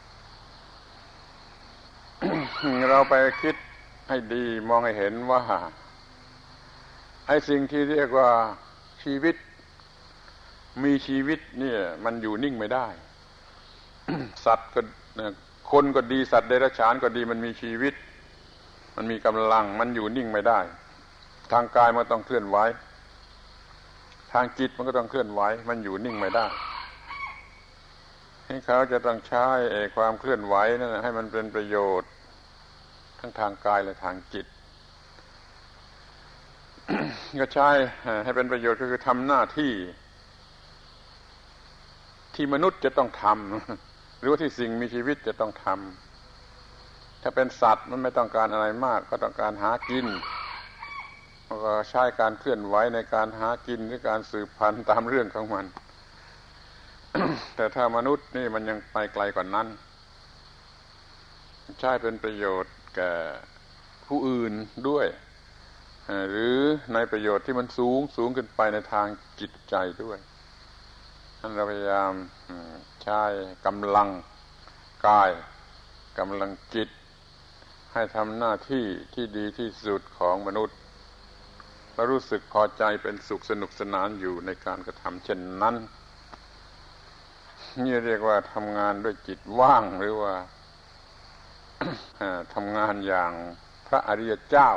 A: เราไปคิดให้ดีมองให้เห็นว่าไอ้สิ่งที่เรียกว่าชีวิตมีชีวิตเนี่ยมันอยู่นิ่งไม่ได้ สัตว์ก็คนก็ดีสัตว์เดรัจฉานก็ดีมันมีชีวิตมันมีกำลังมันอยู่นิ่งไม่ได้ทางกายมันต้องเคลื่อนไหวทางจิตมันก็ต้องเคลื่อนไหวมันอยู่นิ่งไม่ได้ให้เขาจะต้องใช้ความเคลื่อนไหวนั่นให้มันเป็นประโยชน์ทั้งทางกายและทางจิต ก็ใช้ให้เป็นประโยชน์ก็คือทำหน้าที่ที่มนุษย์จะต้องทำหรือว่าที่สิ่งมีชีวิตจะต้องทำถ้าเป็นสัตว์มันไม่ต้องการอะไรมากก็ต้องการหากินก็ใช้การเคลื่อนไหวในการหากินหรือการสืบพันธุ์ตามเรื่องของมัน แต่ถ้ามนุษย์นี่มันยังไปไกลกว่านั้นใช้เป็นประโยชน์แก่ผู้อื่นด้วยหรือในประโยชน์ที่มันสูงขึ้นไปในทางจิตใจด้วยนั่นเราพยายามใช้กำลังกายกำลังจิตให้ทำหน้าที่ที่ดีที่สุดของมนุษย์และรู้สึกพอใจเป็นสุขสนุกสนานอยู่ในการกระทำเช่นนั้นนี่เรียกว่าทำงานด้วยจิตว่างหรือว่า ทำงานอย่างพระอริยเจ้า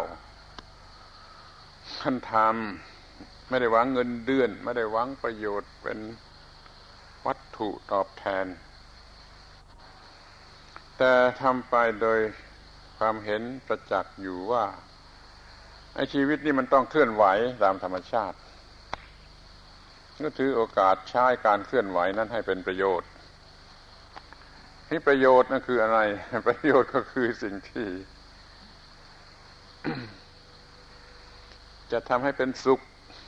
A: ท่านทำไม่ได้หวังเงินเดือนไม่ได้หวังประโยชน์เป็นวัตถุตอบแทนแต่ทำไปโดยความเห็นประจักษ์อยู่ว่าไอ้ชีวิตนี่มันต้องเคลื่อนไหวตามธรรมชาติก็ถือโอกาสใช้การเคลื่อนไหวนั้นให้เป็นประโยชน์นี่ประโยชน์นั่นคืออะไรประโยชน์ก็คือสิ่งที่ จะทำให้เป็นสุข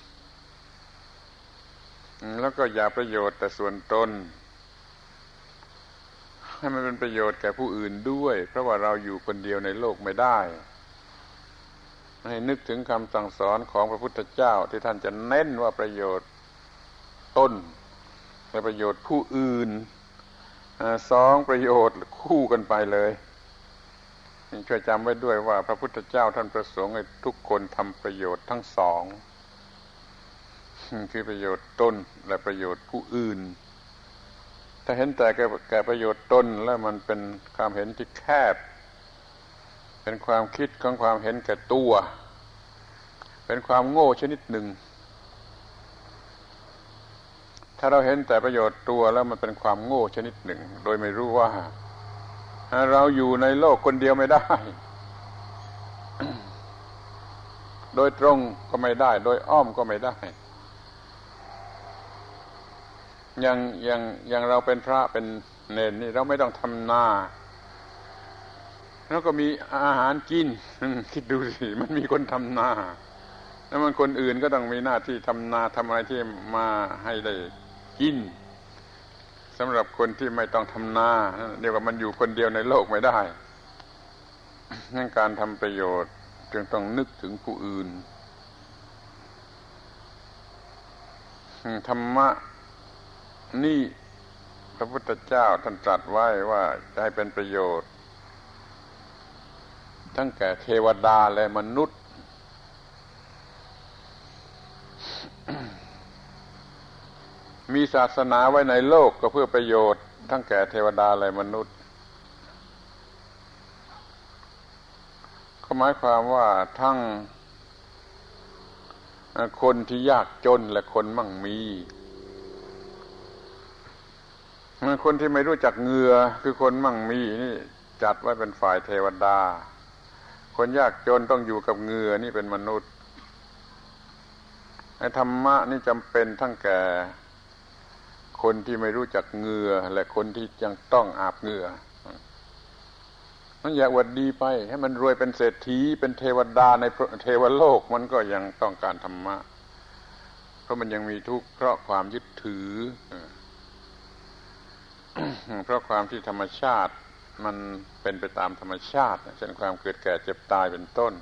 A: แล้วก็อย่าประโยชน์แต่ส่วนตนให้มันเป็นประโยชน์แก่ผู้อื่นด้วยเพราะว่าเราอยู่คนเดียวในโลกไม่ได้ให้นึกถึงคำสั่งสอนของพระพุทธเจ้าที่ท่านจะเน้นว่าประโยชน์ตนและประโยชน์ผู้อื่นสองประโยชน์คู่กันไปเลยช่วยจำไว้ด้วยว่าพระพุทธเจ้าท่านประสงค์ให้ทุกคนทำประโยชน์ทั้งสองคือประโยชน์ตนและประโยชน์ผู้อื่นถ้าเห็นแต่แก่ประโยชน์ตนแล้วมันเป็นความเห็นที่แคบเป็นความคิดของความเห็นแก่ตัวเป็นความโง่ชนิดหนึ่งถ้าเราเห็นแต่ประโยชน์ตัวแล้วมันเป็นความโง่ชนิดหนึ่งโดยไม่รู้ว่าเราอยู่ในโลกคนเดียวไม่ได้ โดยตรงก็ไม่ได้โดยอ้อมก็ไม่ได้อย่างเราเป็นพระเป็นเณรนี่เราไม่ต้องทำนาแล้วก็มีอาหารกิน คิดดูสิมันมีคนทำนาแล้วมันคนอื่นก็ต้องมีหน้าที่ทำนาทำอะไรที่มาให้ได้กินสำหรับคนที่ไม่ต้องทำนาเรียกว่ามันอยู่คนเดียวในโลกไม่ได้งั้นการทำประโยชน์จึงต้องนึกถึงผู้อื่นธรรมะนี่พระพุทธเจ้าท่านตรัสไว้ว่าจะให้เป็นประโยชน์ทั้งแก่เทวดาและมนุษย์มีศาสนาไว้ในโลกก็เพื่อประโยชน์ทั้งแก่เทวดาและมนุษย์ก็หมายความว่าทั้งคนที่ยากจนและคนมั่งมีคนที่ไม่รู้จักเหงื่อคือคนมั่งมีนี่จัดไว้เป็นฝ่ายเทวดาคนยากจนต้องอยู่กับเหงื่อนี่เป็นมนุษย์ในธรรมะนี่จำเป็นทั้งแก่คนที่ไม่รู้จักเหงื่อและคนที่ยังต้องอาบเหงื่อมันอย่าอวดดีไปให้มันรวยเป็นเศรษฐีเป็นเทวดาในเทวโลกมันก็ยังต้องการธรรมะเพราะมันยังมีทุกข์เพราะความยึดถือ เพราะความที่ธรรมชาติมันเป็นไปตามธรรมชาติเช่นความเกิดแก่เจ็บตายเป็นต้น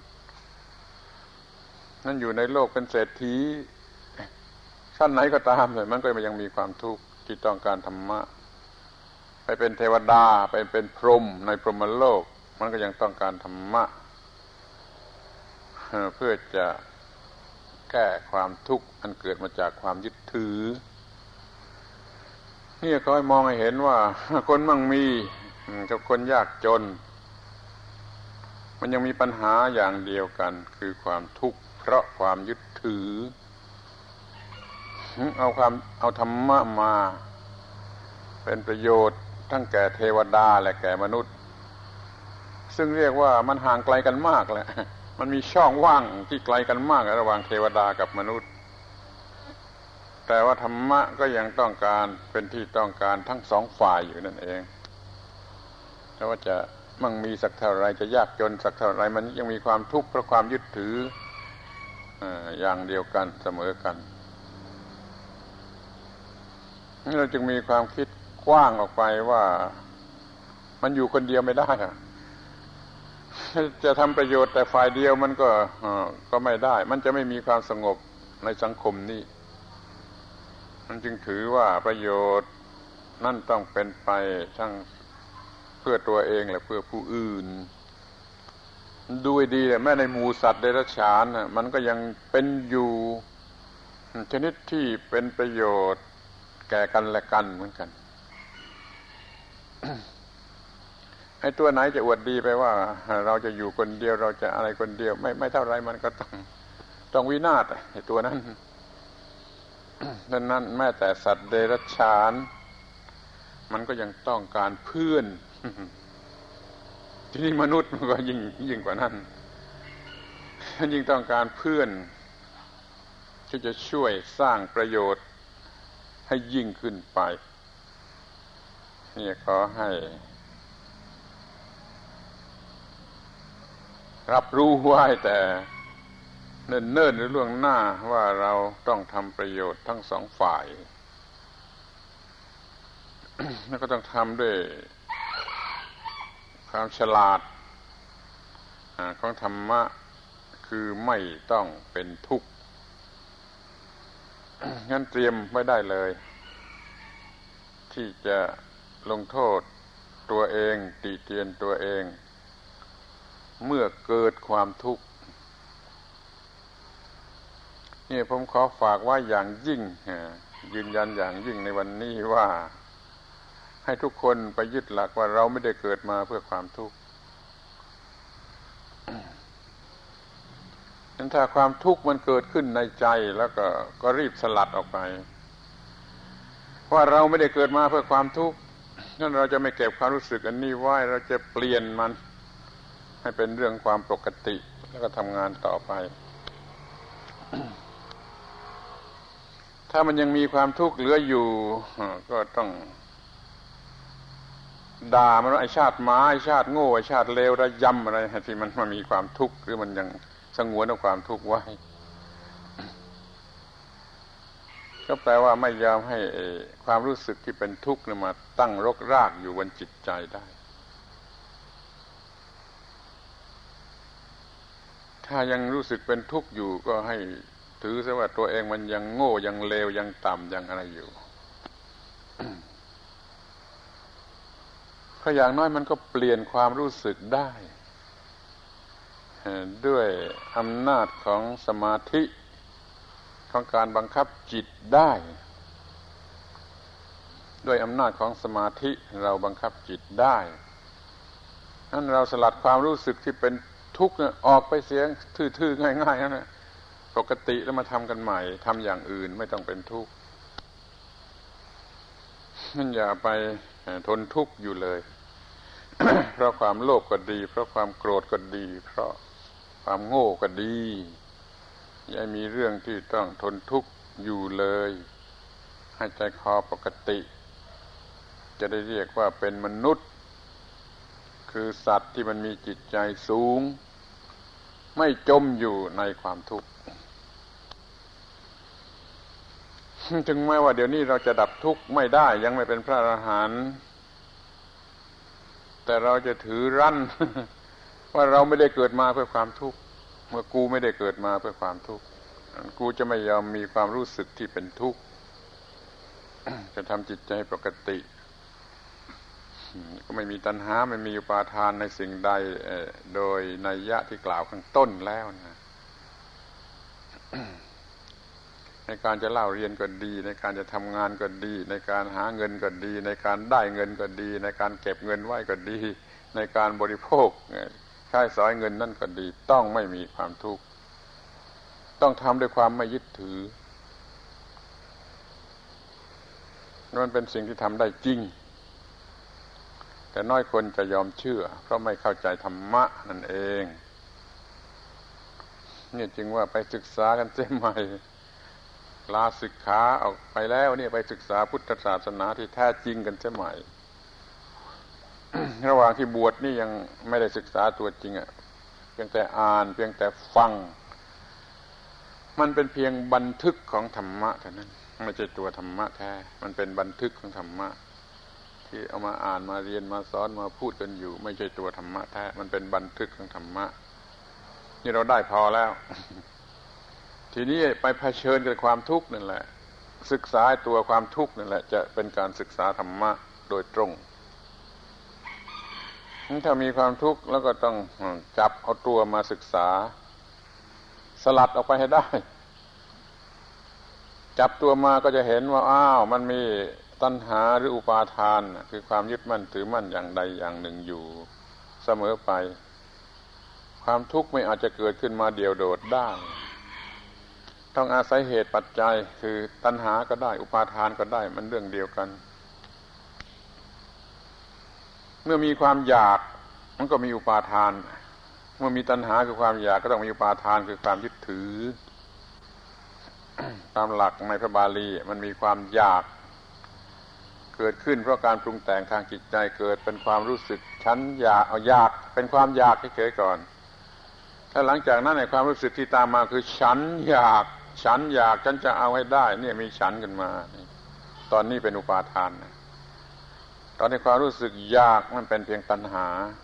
A: นั่นอยู่ในโลกเป็นเศรษฐีชั้นไหนก็ตามเลยมันก็ยังมีความทุกข์ที่ต้องการธรรมะไปเป็นเทวดาไปเป็นพรหมในพรหมโลกมันก็ยังต้องการธรรมะเพื่อจะแก้ความทุกข์อันเกิดมาจากความยึดถือนี่คอยมองให้เห็นว่าคนมั่งมีกับคนยากจนมันยังมีปัญหาอย่างเดียวกันคือความทุกข์เพราะความยึดถือเอาธรรมะมาเป็นประโยชน์ทั้งแก่เทวดาและแก่มนุษย์ซึ่งเรียกว่ามันห่างไกลกันมากแหละมันมีช่องว่างที่ไกลกันมากระหว่างเทวดากับมนุษย์แต่ว่าธรรมะก็ยังต้องการเป็นที่ต้องการทั้งสองฝ่ายอยู่นั่นเองแต่ว่าจะมั่งมีสักเท่าไรจะยากจนสักเท่าไรมันยังมีความทุกข์เพราะความยึดถืออย่างเดียวกันเสมอกันนี่เราจึงมีความคิดกว้างออกไปว่ามันอยู่คนเดียวไม่ได้จะทำประโยชน์แต่ฝ่ายเดียวมันก็ไม่ได้มันจะไม่มีความสงบในสังคมนี้มันจึงถือว่าประโยชน์นั่นต้องเป็นไปทั้งเพื่อตัวเองและเพื่อผู้อื่นดูดีแม้ในหมู่สัตว์เดรัจฉานมันก็ยังเป็นอยู่ชนิดที่เป็นประโยชน์แก่กันและกันเหมือนกัน ไอ้ตัวไหนจะอวดดีไปว่าเราจะอยู่คนเดียวเราจะอะไรคนเดียวไม่เท่าไรมันก็ต้องวินาศไอ้ตัวนั้น ดังนั้นแม้แต่สัตว์เดรัจฉานมันก็ยังต้องการเพื่อน ที่นี่มนุษย์มันก็ยิ่งกว่านั้นยิ่งต้องการเพื่อนที่จะช่วยสร้างประโยชน์ให้ยิ่งขึ้นไปนี่ขอให้รับรู้ไว้แต่เนิ่นๆหรือล่วงหน้าว่าเราต้องทำประโยชน์ทั้งสองฝ่าย แล้วก็ต้องทำด้วยความฉลาดของธรรมะคือไม่ต้องเป็นทุกข์ งั้นเตรียมไว้ได้เลยที่จะลงโทษตัวเองติเตียนตัวเองเมื่อเกิดความทุกข์นี่ผมขอฝากว่าอย่างยิ่งยืนยันอย่างยิ่งในวันนี้ว่าให้ทุกคนไปยึดหลักว่าเราไม่ได้เกิดมาเพื่อความทุกข์ถ้าความทุกข์มันเกิดขึ้นในใจแล้วก็รีบสลัดออกไปว่าเราไม่ได้เกิดมาเพื่อความทุกข์งั้นเราจะไม่เก็บความรู้สึกอันนี้ไว้เราจะเปลี่ยนมันให้เป็นเรื่องความปกติแล้วก็ทำงานต่อไป ถ้ามันยังมีความทุกข์เหลืออยู่ก็ต้องด่ามันว่าไอ้ชาติหมาไอ้ชาติโง่ไอ้ชาติเลวระยำอะไรที่มันมีความทุกข์หรือมันยังสงวนเอาความทุกข์ไว้ก็แปลว่าไม่ยอมให้ความรู้สึกที่เป็นทุกข์มาตั้งรกรากอยู่บนจิตใจได้ถ้ายังรู้สึกเป็นทุกข์อยู่ก็ให้ถือซะว่าตัวเองมันยังโง่ยังเลวยังต่ำยังอะไรอยู่ เพราะอย่างน้อยมันก็เปลี่ยนความรู้สึกได้ด้วยอำนาจของสมาธิของการบังคับจิตได้ด้วยอำนาจของสมาธิเราบังคับจิตได้นั้นเราสลัดความรู้สึกที่เป็นทุกข์ออกไปเสียทื่อๆง่ายๆนั่นแหละปกติแล้วมาทำกันใหม่ทำอย่างอื่นไม่ต้องเป็นทุกข์นั่นอย่าไปทนทุกข์อยู่เลย เพราะความโลภก็ดีเพราะความโกรธก็ดีเพราะความโง่ก็ดีอย่ามีเรื่องที่ต้องทนทุกข์อยู่เลยให้ใจคอปกติจะได้เรียกว่าเป็นมนุษย์คือสัตว์ที่มันมีจิตใจสูงไม่จมอยู่ในความทุกข์ถึงแม้ว่าเดี๋ยวนี้เราจะดับทุกข์ไม่ได้ยังไม่เป็นพระอรหันต์แต่เราจะถือรั้น ว่าเราไม่ได้เกิดมาเพื่อความทุกข์เมื่อกูไม่ได้เกิดมาเพื่อความทุกข์กูจะไม่ยอมมีความรู้สึกที่เป็นทุกข์ จะทำจิตใจปกติก็ไม่มีตัณหาไม่มีอุปาทานในสิ่งใดโดยนัยยะที่กล่าวข้างต้นแล้วนะ ในการจะเล่าเรียนก็ดีในการจะทำงานก็ดีในการหาเงินก็ดีในการได้เงินก็ดีในการเก็บเงินไว้ก็ดีในการบริโภคใช้สอยเงินนั่นก็ดีต้องไม่มีความทุกข์ต้องทำด้วยความไม่ยึดถือนั่นเป็นสิ่งที่ทำได้จริงแต่น้อยคนจะยอมเชื่อเพราะไม่เข้าใจธรรมะนั่นเองนี่จึงว่าไปศึกษากันเสียใหม่ลาสิกขาออกไปแล้วเนี่ยไปศึกษาพุทธศาสนาที่แท้จริงกันเสียใหม่ ระหว่างที่บวชนี่ยังไม่ได้ศึกษาตัวจริงอ่ะเพียงแต่อ่านเพียงแต่ฟังมันเป็นเพียงบันทึกของธรรมะเท่านั้นไม่ใช่ตัวธรรมะแท้มันเป็นบันทึกของธรรมะที่เอามาอ่านมาเรียนมาสอนมาพูดกันอยู่ไม่ใช่ตัวธรรมะแท้มันเป็นบันทึกของธรรมะนี่เราได้พอแล้ว ทีนี้ไปเผชิญกับความทุกข์นั่นแหละศึกษาตัวความทุกข์นั่นแหละจะเป็นการศึกษาธรรมะโดยตรงถ้ามีความทุกข์แล้วก็ต้องจับเอาตัวมาศึกษาสลัดออกไปให้ได้จับตัวมาก็จะเห็นว่าอ้าวมันมีตัณหาหรืออุปาทานคือความยึดมั่นถือมั่นอย่างใดอย่างหนึ่งอยู่เสมอไปความทุกข์ไม่อาจจะเกิดขึ้นมาเดี่ยวโดดได้ต้องอาศัยเหตุปัจจัยคือตัณหาก็ได้อุปาทานก็ได้มันเรื่องเดียวกันเมื่อมีความอยากมันก็มีอุปาทานเมื่อมีตัณหาคือความอยากก็ต้องมีอุปาทานคือความยึดถือ ตามหลักในพระบาลีมันมีความอยากเกิดขึ้นเพราะการปรุงแต่งทางจิตใจเกิดเป็นความรู้สึกฉันอยากเอาอยากเป็นความอยากเฉยๆก่อนถ้าหลังจากนั้นในความรู้สึกที่ตามมาคือฉันอยากฉันจะเอาให้ได้เนี่ยมีฉันขึ้นมาตอนนี้เป็นอุปาทานนะตอนในความรู้สึกอยากมันเป็นเพียงตัณหา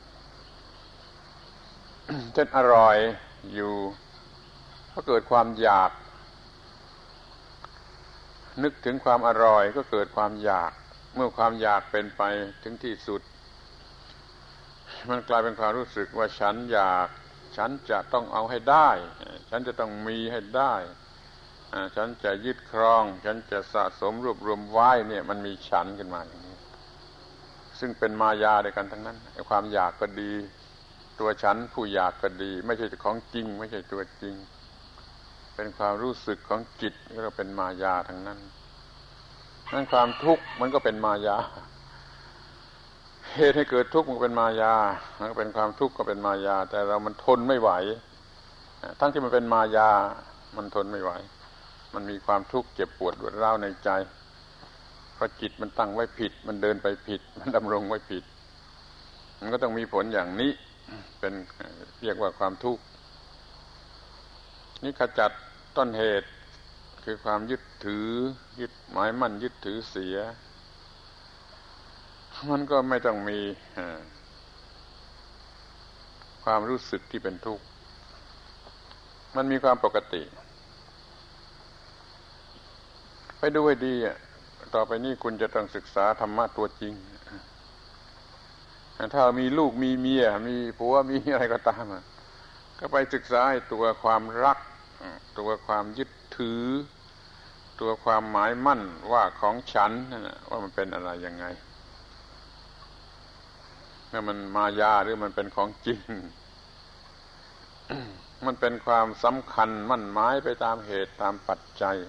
A: เช่นอร่อยอยู่ก็เกิดความอยากนึกถึงความอร่อยก็เกิดความอยากเมื่อความอยากเป็นไปถึงที่สุดมันกลายเป็นความรู้สึกว่าฉันอยากฉันจะต้องเอาให้ได้ฉันจะต้องมีให้ได้ฉันจะยึดครองฉันจะสะสมรวบรวมไว้เนี่ยมันมีฉันขึ้นมาอย่างนี้ซึ่งเป็นมายาด้วยกันทั้งนั้นความอยากก็ดีตัวฉันผู้อยากก็ดีไม่ใช่ของจริงไม่ใช่ตัวจริงเป็นความรู้สึกของจิตก็เป็นมายาทั้งนั้นนั่นความทุกข์มันก็เป็นมายาเหตุให้เกิดทุกข์มันเป็นมายามันก็เป็นความทุกข์ก็เป็นมายาแต่เรามันทนไม่ไหวทั้งที่มันเป็นมายามันทนไม่ไหวมันมีความทุกข์เจ็บปวดรวดร้าวในใจเพราะจิตมันตั้งไว้ผิดมันเดินไปผิดมันดำรงไว้ผิดมันก็ต้องมีผลอย่างนี้เป็นเรียกว่าความทุกข์นี่ขจัดต้นเหตุคือความยึดถือยึดหมายมั่นยึดถือเสียมันก็ไม่ต้องมีความรู้สึกที่เป็นทุกข์มันมีความปกติไปดูให้ดีต่อไปนี้คุณจะต้องศึกษาธรรมะตัวจริงถ้ามีลูกมีเมียมีผัวมีอะไรก็ตามก็ไปศึกษาให้ตัวความรักตัวความยึดถือตัวความหมายมั่นว่าของฉันว่ามันเป็นอะไรยังไงมันมายาหรือมันเป็นของจริง มันเป็นความสำคัญมั่นหมายไปตามเหตุตามปัจจัย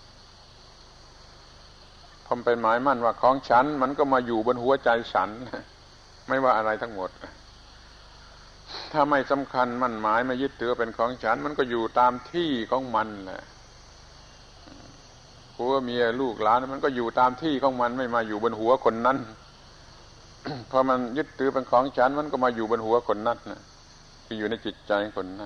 A: พอเป็นหมายมั่นว่าของฉันมันก็มาอยู่บนหัวใจฉันไม่ว่าอะไรทั้งหมดถ้าไม่สำคัญมั่นหมายไม่ยึดถือเป็นของฉันมันก็อยู่ตามที่ของมันแหละผัวเมียลูกหลานมันก็อยู่ตามที่ของมันไม่มาอยู่บนหัวคนนั้นพอมันยึดถือเป็นของฉันมันก็มาอยู่บนหัวคนนั้นนะที่อยู่ในจิตใจคนนั้น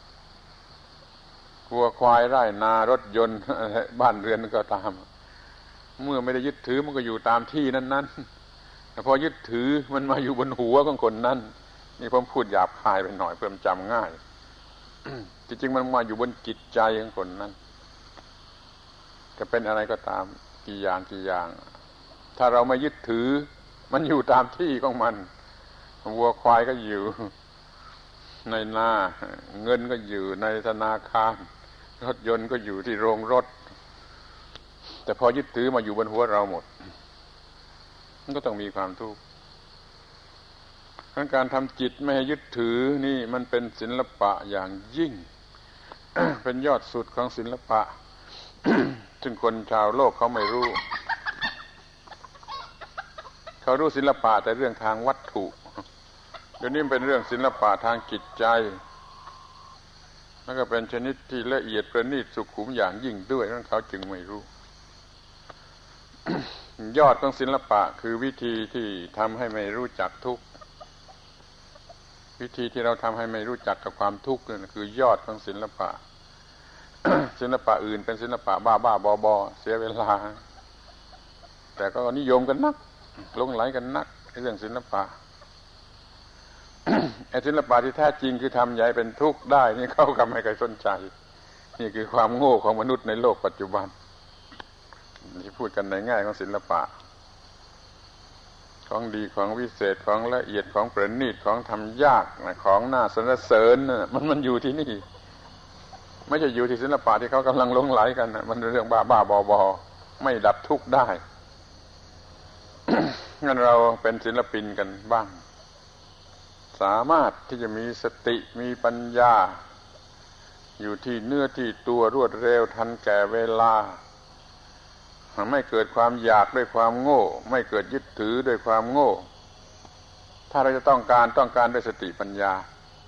A: วัวควายไร่นารถยนต์บ้านเรือนก็ตามเมื่อไม่ได้ยึดถือมันก็อยู่ตามที่นั้นๆแต่พอยึดถือมันมาอยู่บนหัวของคนนั้นนี่ผมพูดหยาบคายไปหน่อยเพื่อจำง่าย จริงๆมันมาอยู่บนจิตใจของคนนั้นจะเป็นอะไรก็ตามกี่อย่างถ้าเราไม่ยึดถือมันอยู่ตามที่ของมันวัวควายก็อยู่ในนาเงินก็อยู่ในธนาคารรถยนต์ก็อยู่ที่โรงรถแต่พอยึดถือมาอยู่บนหัวเราหมดมันก็ต้องมีความทุกข์การทำจิตไม่ให้ยึดถือนี่มันเป็นศิลปะอย่างยิ่ง เป็นยอดสุดของศิลปะ ซึ่งคนชาวโลกเขาไม่รู้เขารู้ศิลปะแต่เรื่องทางวัตถุเดี๋ยวนี้เป็นเรื่องศิลปะทางจิตใจแล้วก็เป็นชนิดที่ละเอียดประณีตสุขุมอย่างยิ่งด้วยนั่นเขาจึงไม่รู้ ยอดของศิลปะคือวิธีที่ทำให้ไม่รู้จักทุกข์วิธีที่เราทำให้ไม่รู้จักกับความทุกข์นั่นคือยอดของศิลปะ ศิลปะอื่นเป็นศิลปะบ้าๆบอๆเสียเวลาแต่ก็นิยมกันนักหลงไหลกันนักเรื่องศิลปะ ไอ้ศิลปะที่แท้จริงคือทำใหญ่เป็นทุกข์ได้นี่เขาก็ไม่เคยสนใจนี่คือความโง่ของมนุษย์ในโลกปัจจุบันที่พูดกันในแง่ของศิลปะของดีของวิเศษของละเอียดของประณีตของทำยากของน่าสรรเสริญมันอยู่ที่นี่ไม่ใช่อยู่ที่ศิลปะที่เขากำลังหลงไหลกันมันเป็นเรื่องบ้าๆบอๆไม่ดับทุกข์ได้ งั้นเราเป็นศิลปินกันบ้างสามารถที่จะมีสติมีปัญญาอยู่ที่เนื้อที่ตัวรวดเร็วทันแก่เวลาไม่เกิดความอยากด้วยความโง่ไม่เกิดยึดถือด้วยความโง่ถ้าเราจะต้องการด้วยสติปัญญา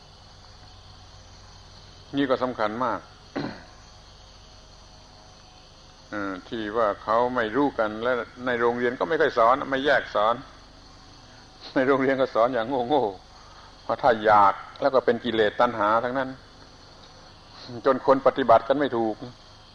A: นี่ก็สำคัญมาก ที่ว่าเขาไม่รู้กันและในโรงเรียนก็ไม่ค่อยสอนไม่แยกสอนในโรงเรียนก็สอนอย่างโง่เพราะถ้าอยากแล้วก็เป็นกิเลสตัณหาทั้งนั้นจนคนปฏิบัติกันไม่ถูก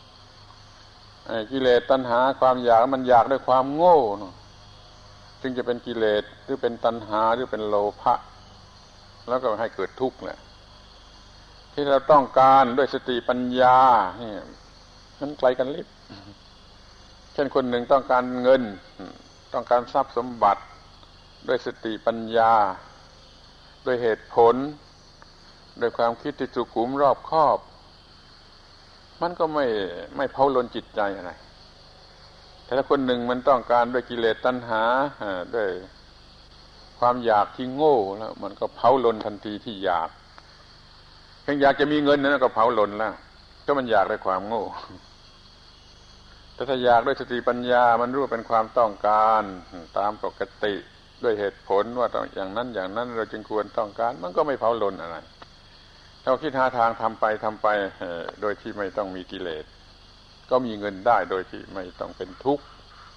A: กิเลสตัณหาความอยากมันอยากด้วยความโง่จึงจะเป็นกิเลสหรือเป็นตัณหาหรือเป็นโลภะแล้วก็ให้เกิดทุกข์แหละที่เราต้องการด้วยสติปัญญานี่มันไกลกันลิบเช่นคนหนึ่งต้องการเงินต้องการทรัพย์สมบัติด้วยสติปัญญาด้วยเหตุผลด้วยความคิดที่สุขุมรอบคอบมันก็ไม่เผาลนจิตใจอะไรแต่ถ้าคนหนึ่งมันต้องการด้วยกิเลสตัณหาด้วยความอยากที่โง่แล้วมันก็เผาลนทันทีที่อยากเพียงอยากจะมีเงินนั้นก็เผาลนแล้วก็มันอยากด้วยความโง่แต่ถ้าอยากด้วยสติปัญญามันรู้ว่าเป็นความต้องการตามปกติด้วยเหตุผลว่าต้องอย่างนั้นอย่างนั้นเราจึงควรต้องการมันก็ไม่เผาลนอะไรเราคิดหาทางทำไปโดยที่ไม่ต้องมีกิเลสก็มีเงินได้โดยที่ไม่ต้องเป็นทุกข์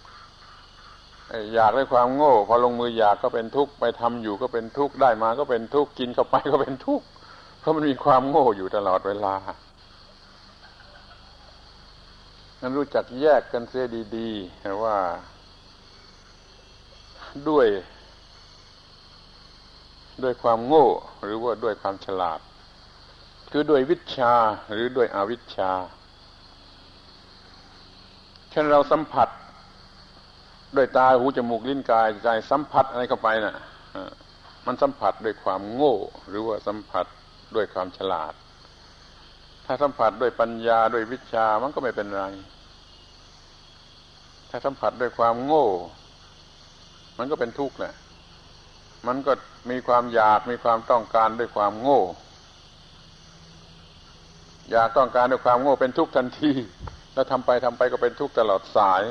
A: อยากด้วยความโง่พอลงมืออยากก็เป็นทุกข์ไปทำอยู่ก็เป็นทุกข์ได้มาก็เป็นทุกข์กินเข้าไปก็เป็นทุกข์เพราะมันมีความโง่อยู่ตลอดเวลานั้นรู้จักแยกกันเสียดีๆว่าด้วยความโง่หรือว่าด้วยความฉลาดคือด้วยวิชชาหรือด้วยอวิชชาเช่นเราสัมผัสด้วยตาหูจมูกลิ้นกายใจสัมผัสอะไรเข้าไปน่ะมันสัมผัสด้วยความโง่หรือว่าสัมผัสด้วยความฉลาดถ้าสัมผัสด้วยปัญญาด้วยวิชชามันก็ไม่เป็นไรถ้าสัมผัสด้วยความโง่มันก็เป็นทุกข์แหละมันก็มีความอยากมีความต้องการด้วยความโง่อยากต้องการด้วยความโง่เป็นทุกข์ทันทีแล้วทำไปก็เป็นทุกข์ตลอดสาย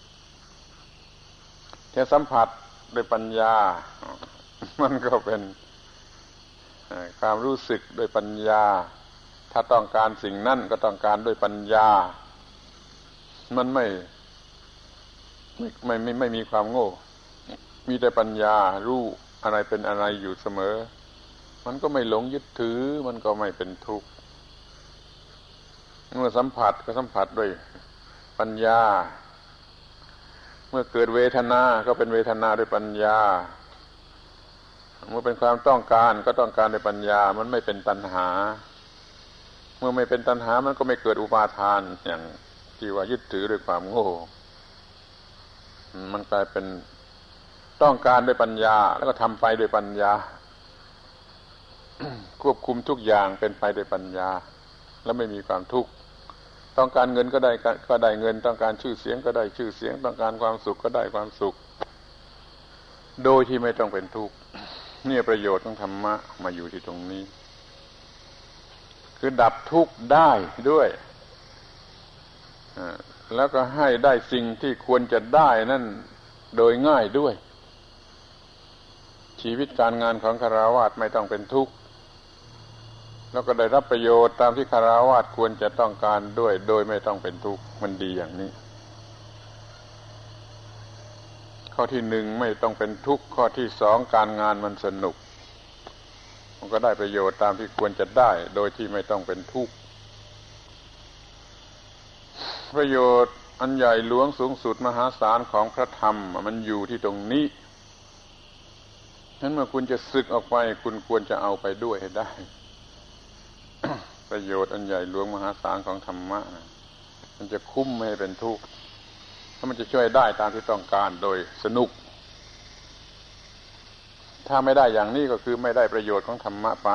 A: แต่สัมผัสด้วยปัญญามันก็เป็นความรู้สึกด้วยปัญญาถ้าต้องการสิ่งนั้นก็ต้องการด้วยปัญญามันไม่มีความโง่มีแต่ปัญญารู้อะไรเป็นอะไรอยู่เสมอมันก็ไม่หลงยึดถือมันก็ไม่เป็นทุกข์เมื่อสัมผัสก็สัมผัสด้วยปัญญาเมื่อเกิดเวทนาก็เป็นเวทนาด้วยปัญญาเมื่อเป็นความต้องการก็ต้องการด้วยปัญญามันไม่เป็นตัณหาเมื่อไม่เป็นตัณหามันก็ไม่เกิดอุปาทานอย่างที่ว่ายึดถือด้วยความโง่มันกลายเป็นต้องการด้วยปัญญาแล้วก็ทำไปด้วยปัญญา ควบคุมทุกอย่างเป็นไปด้วยปัญญาแล้วไม่มีความทุกข์ต้องการเงินก็ได้เงินต้องการชื่อเสียงก็ได้ชื่อเสียงต้องการความสุขก็ได้ความสุขโดยที่ไม่ต้องเป็นทุกข์นี่ประโยชน์ของธรรมะมาอยู่ที่ตรงนี้คือดับทุกข์ได้ด้วยแล้วก็ให้ได้สิ่งที่ควรจะได้นั่นโดยง่ายด้วยชีวิตการงานของฆราวาสไม่ต้องเป็นทุกข์แล้วก็ได้รับประโยชน์ตามที่ฆราวาสควรจะต้องการด้วยโดยไม่ต้องเป็นทุกข์มันดีอย่างนี้ข้อที่หนึ่งไม่ต้องเป็นทุกข์ข้อที่สองการงานมันสนุกมันก็ได้ประโยชน์ตามที่ควรจะได้โดยที่ไม่ต้องเป็นทุกข์ประโยชน์อันใหญ่หลวงสูงสุดมหาศาลของพระธรรมมันอยู่ที่ตรงนี้ฉะนั้นเมื่อคุณจะสึกออกไปคุณควรจะเอาไปด้วยให้ได้ ประโยชน์อันใหญ่หลวงมหาศาลของธรรมะมันจะคุ้มไม่ให้เป็นทุกข์ถ้ามันจะช่วยได้ตามที่ต้องการโดยสนุกถ้าไม่ได้อย่างนี้ก็คือไม่ได้ประโยชน์ของธรรมะไป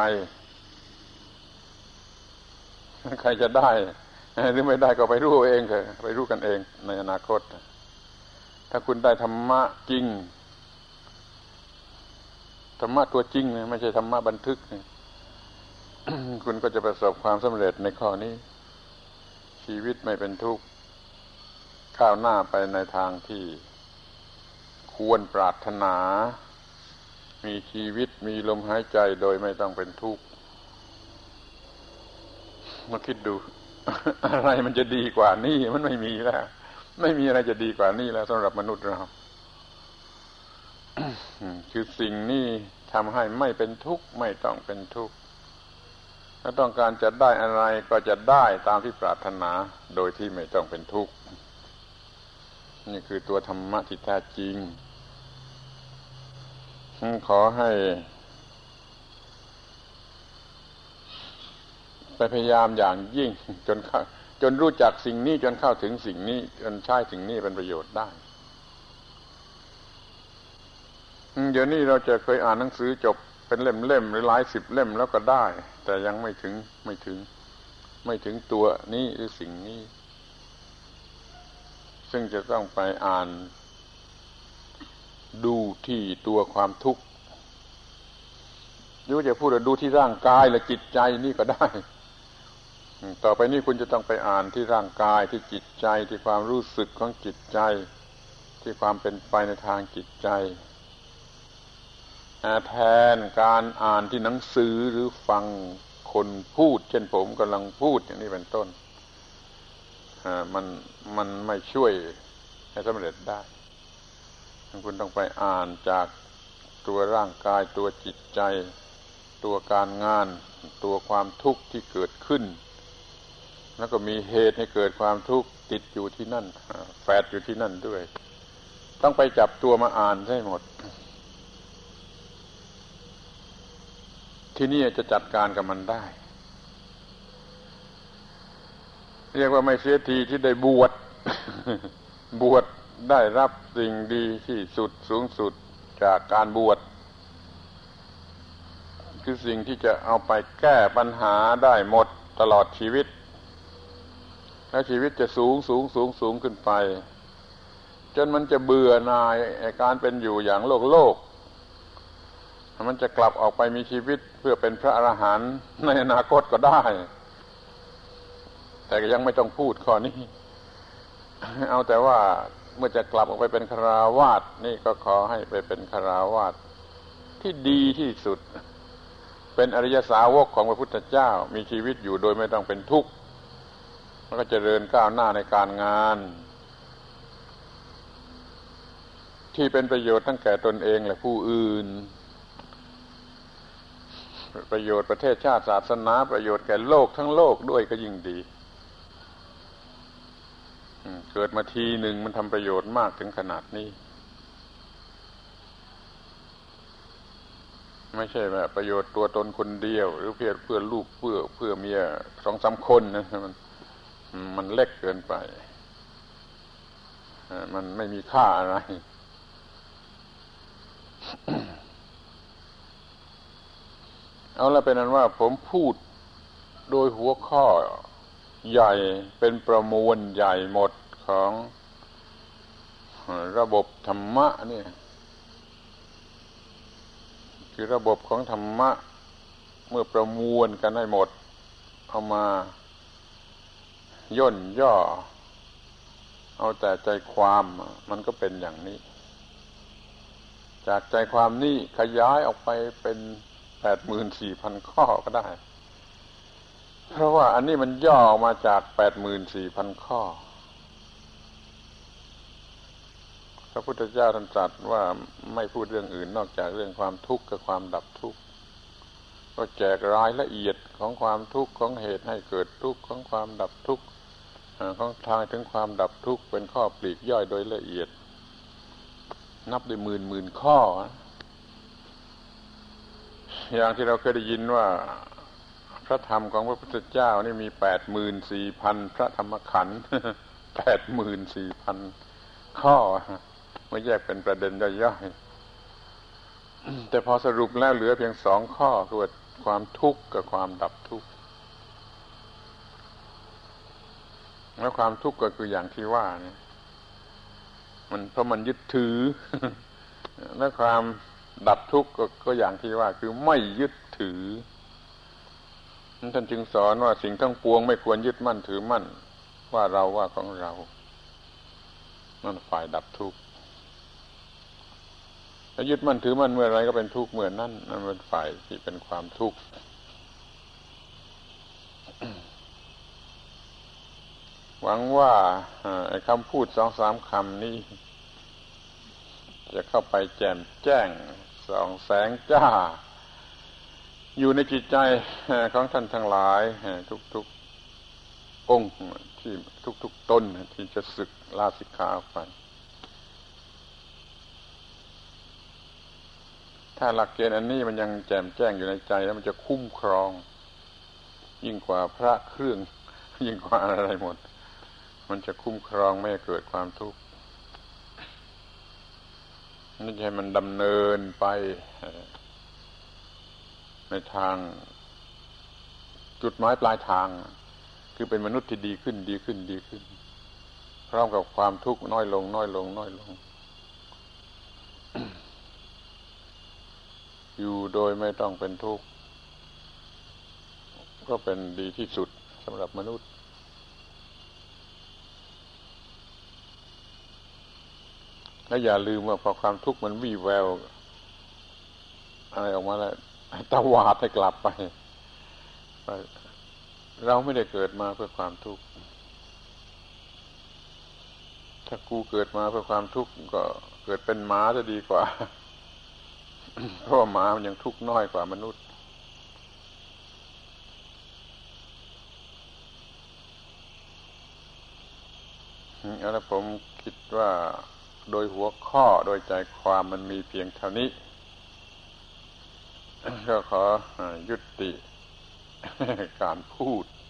A: ใครจะได้หรือไม่ได้ก็ไปรู้เองเถอะไปรู้กันเองในอนาคตถ้าคุณได้ธรรมะจริงธรรมะตัวจริงไม่ใช่ธรรมะบันทึก คุณก็จะประสบความสำเร็จในข้อนี้ชีวิตไม่เป็นทุกข์ก้าวหน้าไปในทางที่ควรปรารถนามีชีวิตมีลมหายใจโดยไม่ต้องเป็นทุกข์มาคิดดู อะไรมันจะดีกว่านี้มันไม่มีแล้วไม่มีอะไรจะดีกว่านี้แล้วสำหรับมนุษย์เรา คือสิ่งนี้ทำให้ไม่เป็นทุกข์ไม่ต้องเป็นทุกข์ถ้าต้องการจะได้อะไรก็จะได้ตามที่ปรารถนาโดยที่ไม่ต้องเป็นทุกข์นี่คือตัวธรรมะที่แท้จริงขอให้ไปพยายามอย่างยิ่งจนรู้จักสิ่งนี้จนเข้าถึงสิ่งนี้จนใช้สิ่งนี้เป็นประโยชน์ได้เดี๋ยวนี้เราจะเคยอ่านหนังสือจบเป็นเล่มๆหรือหลาย10 เล่มแล้วก็ได้แต่ยังไม่ถึงตัวนี้หรือสิ่งนี้ซึ่งจะต้องไปอ่านดูที่ตัวความทุกข์หรือจะพูดว่าดูที่ร่างกายและจิตใจนี่ก็ได้ต่อไปนี้คุณจะต้องไปอ่านที่ร่างกายที่จิตใจที่ความรู้สึกของจิตใจที่ความเป็นไปในทางจิตใจแทนการอ่านที่หนังสือหรือฟังคนพูดเช่นผมกำลังพูดอย่างนี้เป็นต้นมันไม่ช่วยให้สำเร็จได้คุณต้องไปอ่านจากตัวร่างกายตัวจิตใจตัวการงานตัวความทุกข์ที่เกิดขึ้นแล้วก็มีเหตุให้เกิดความทุกข์ติดอยู่ที่นั่นแฝงอยู่ที่นั่นด้วยต้องไปจับตัวมาอ่านให้หมดที่นี่จะจัดการกับมันได้เรียกว่าไม่เสียทีที่ได้บวช บวชได้รับสิ่งดีที่สุดสูงสุดจากการบวชคือสิ่งที่จะเอาไปแก้ปัญหาได้หมดตลอดชีวิตแล้วชีวิตจะสูงขึ้นไปจนมันจะเบื่อหน่ายการเป็นอยู่อย่างโลกมันจะกลับออกไปมีชีวิตเพื่อเป็นพระอรหันต์ในอนาคตก็ได้แต่ยังไม่ต้องพูดข้อนี้เอาแต่ว่าเมื่อจะกลับออกไปเป็นฆราวาสนี่ก็ขอให้ไปเป็นฆราวาสที่ดีที่สุดเป็นอริยสาวกของพระพุทธเจ้ามีชีวิตอยู่โดยไม่ต้องเป็นทุกข์แล้วก็เจริญก้าวหน้าในการงานที่เป็นประโยชน์ทั้งแก่ตนเองและผู้อื่นประโยชน์ประเทศชาติศาสนาประโยชน์แก่โลกทั้งโลกด้วยก็ยิ่งดีเกิดมาทีหนึ่งมันทำประโยชน์มากถึงขนาดนี้ไม่ใช่แบบประโยชน์ตัวตนคนเดียวหรือเพื่อลูกเพื่อเมีย2-3 คนนะมันเล็กเกินไปมันไม่มีค่าอะไร เอาละเป็นนั้นว่าผมพูดโดยหัวข้อใหญ่เป็นประมวลใหญ่หมดของระบบธรรมะนี่คือระบบของธรรมะเมื่อประมวลกันให้หมดเอามาย่นย่อเอาแต่ใจความมันก็เป็นอย่างนี้จากใจความนี้ขยายออกไปเป็น84,000 ข้อก็ได้เพราะว่าอันนี้มันย่อออกมาจาก 84,000 ข้อพระพุทธเจ้าท่านตรัสว่าไม่พูดเรื่องอื่นนอกจากเรื่องความทุกข์กับความดับทุกข์ก็แจกรายละเอียดของความทุกข์ของเหตุให้เกิดทุกข์ของความดับทุกข์ของทางถึงความดับทุกข์เป็นข้อปลีกย่อยโดยละเอียดนับได้หมื่นข้ออย่างที่เราเคยได้ยินว่าพระธรรมของพระพุทธเจ้านี่มี 84,000 พระธรรมขันธ์ 84,000 ข้อไม่แยกเป็นประเด็นย่อยๆแต่พอสรุปแล้วเหลือเพียง2 ข้อคือความทุกข์กับความดับทุกข์แล้วความทุกข์ก็คืออย่างที่ว่านี่มันเพราะมันยึดถือ และความดับทุกข์ก็อย่างที่ว่าคือไม่ยึดถือท่านจึงสอนว่าสิ่งทั้งปวงไม่ควรยึดมั่นถือมั่นว่าเราว่าของเรานั่นฝ่ายดับทุกข์ถ้ายึดมั่นถือมั่นเมื่อไรก็เป็นทุกข์เมื่อนั้นนั่นเป็นฝ่ายที่เป็นความทุกข์หวังว่าไอ้คำพูด2-3 คำนี้จะเข้าไปแจ่มแจ้งส่องแสงจ้าอยู่ในจิตใจของท่านทั้งหลายทุกๆองค์ที่ทุกๆตนที่จะสึกลาสิกขาออกไปถ้าหลักเกณฑ์อันนี้มันยังแจ่มแจ้งอยู่ในใจแล้วมันจะคุ้มครองยิ่งกว่าพระเครื่องยิ่งกว่าอะไรหมดมันจะคุ้มครองไม่ให้เกิดความทุกข์ไม่ใช่มันดำเนินไปในทางจุดหมายปลายทางคือเป็นมนุษย์ที่ดีขึ้นดีขึ้นดีขึ้นพร้อมกับความทุกข์น้อยลงน้อยลงน้อยลง อยู่โดยไม่ต้องเป็นทุกข์ก็เป็นดีที่สุดสำหรับมนุษย์และอย่าลืมว่าพอความทุกข์มันวี่แววอะไรออกมาแล้วตวาดให้กลับไปเราไม่ได้เกิดมาเพื่อความทุกข์ถ้ากูเกิดมาเพื่อความทุกข์ก็เกิดเป็นหมาจะดีกว่า เพราะหมามันยังทุกข์น้อยกว่ามนุษย์แล้วผมคิดว่าโดยหัวข้อโดยใจความมันมีเพียงเท่านี้ ก็ขอยุติการพูด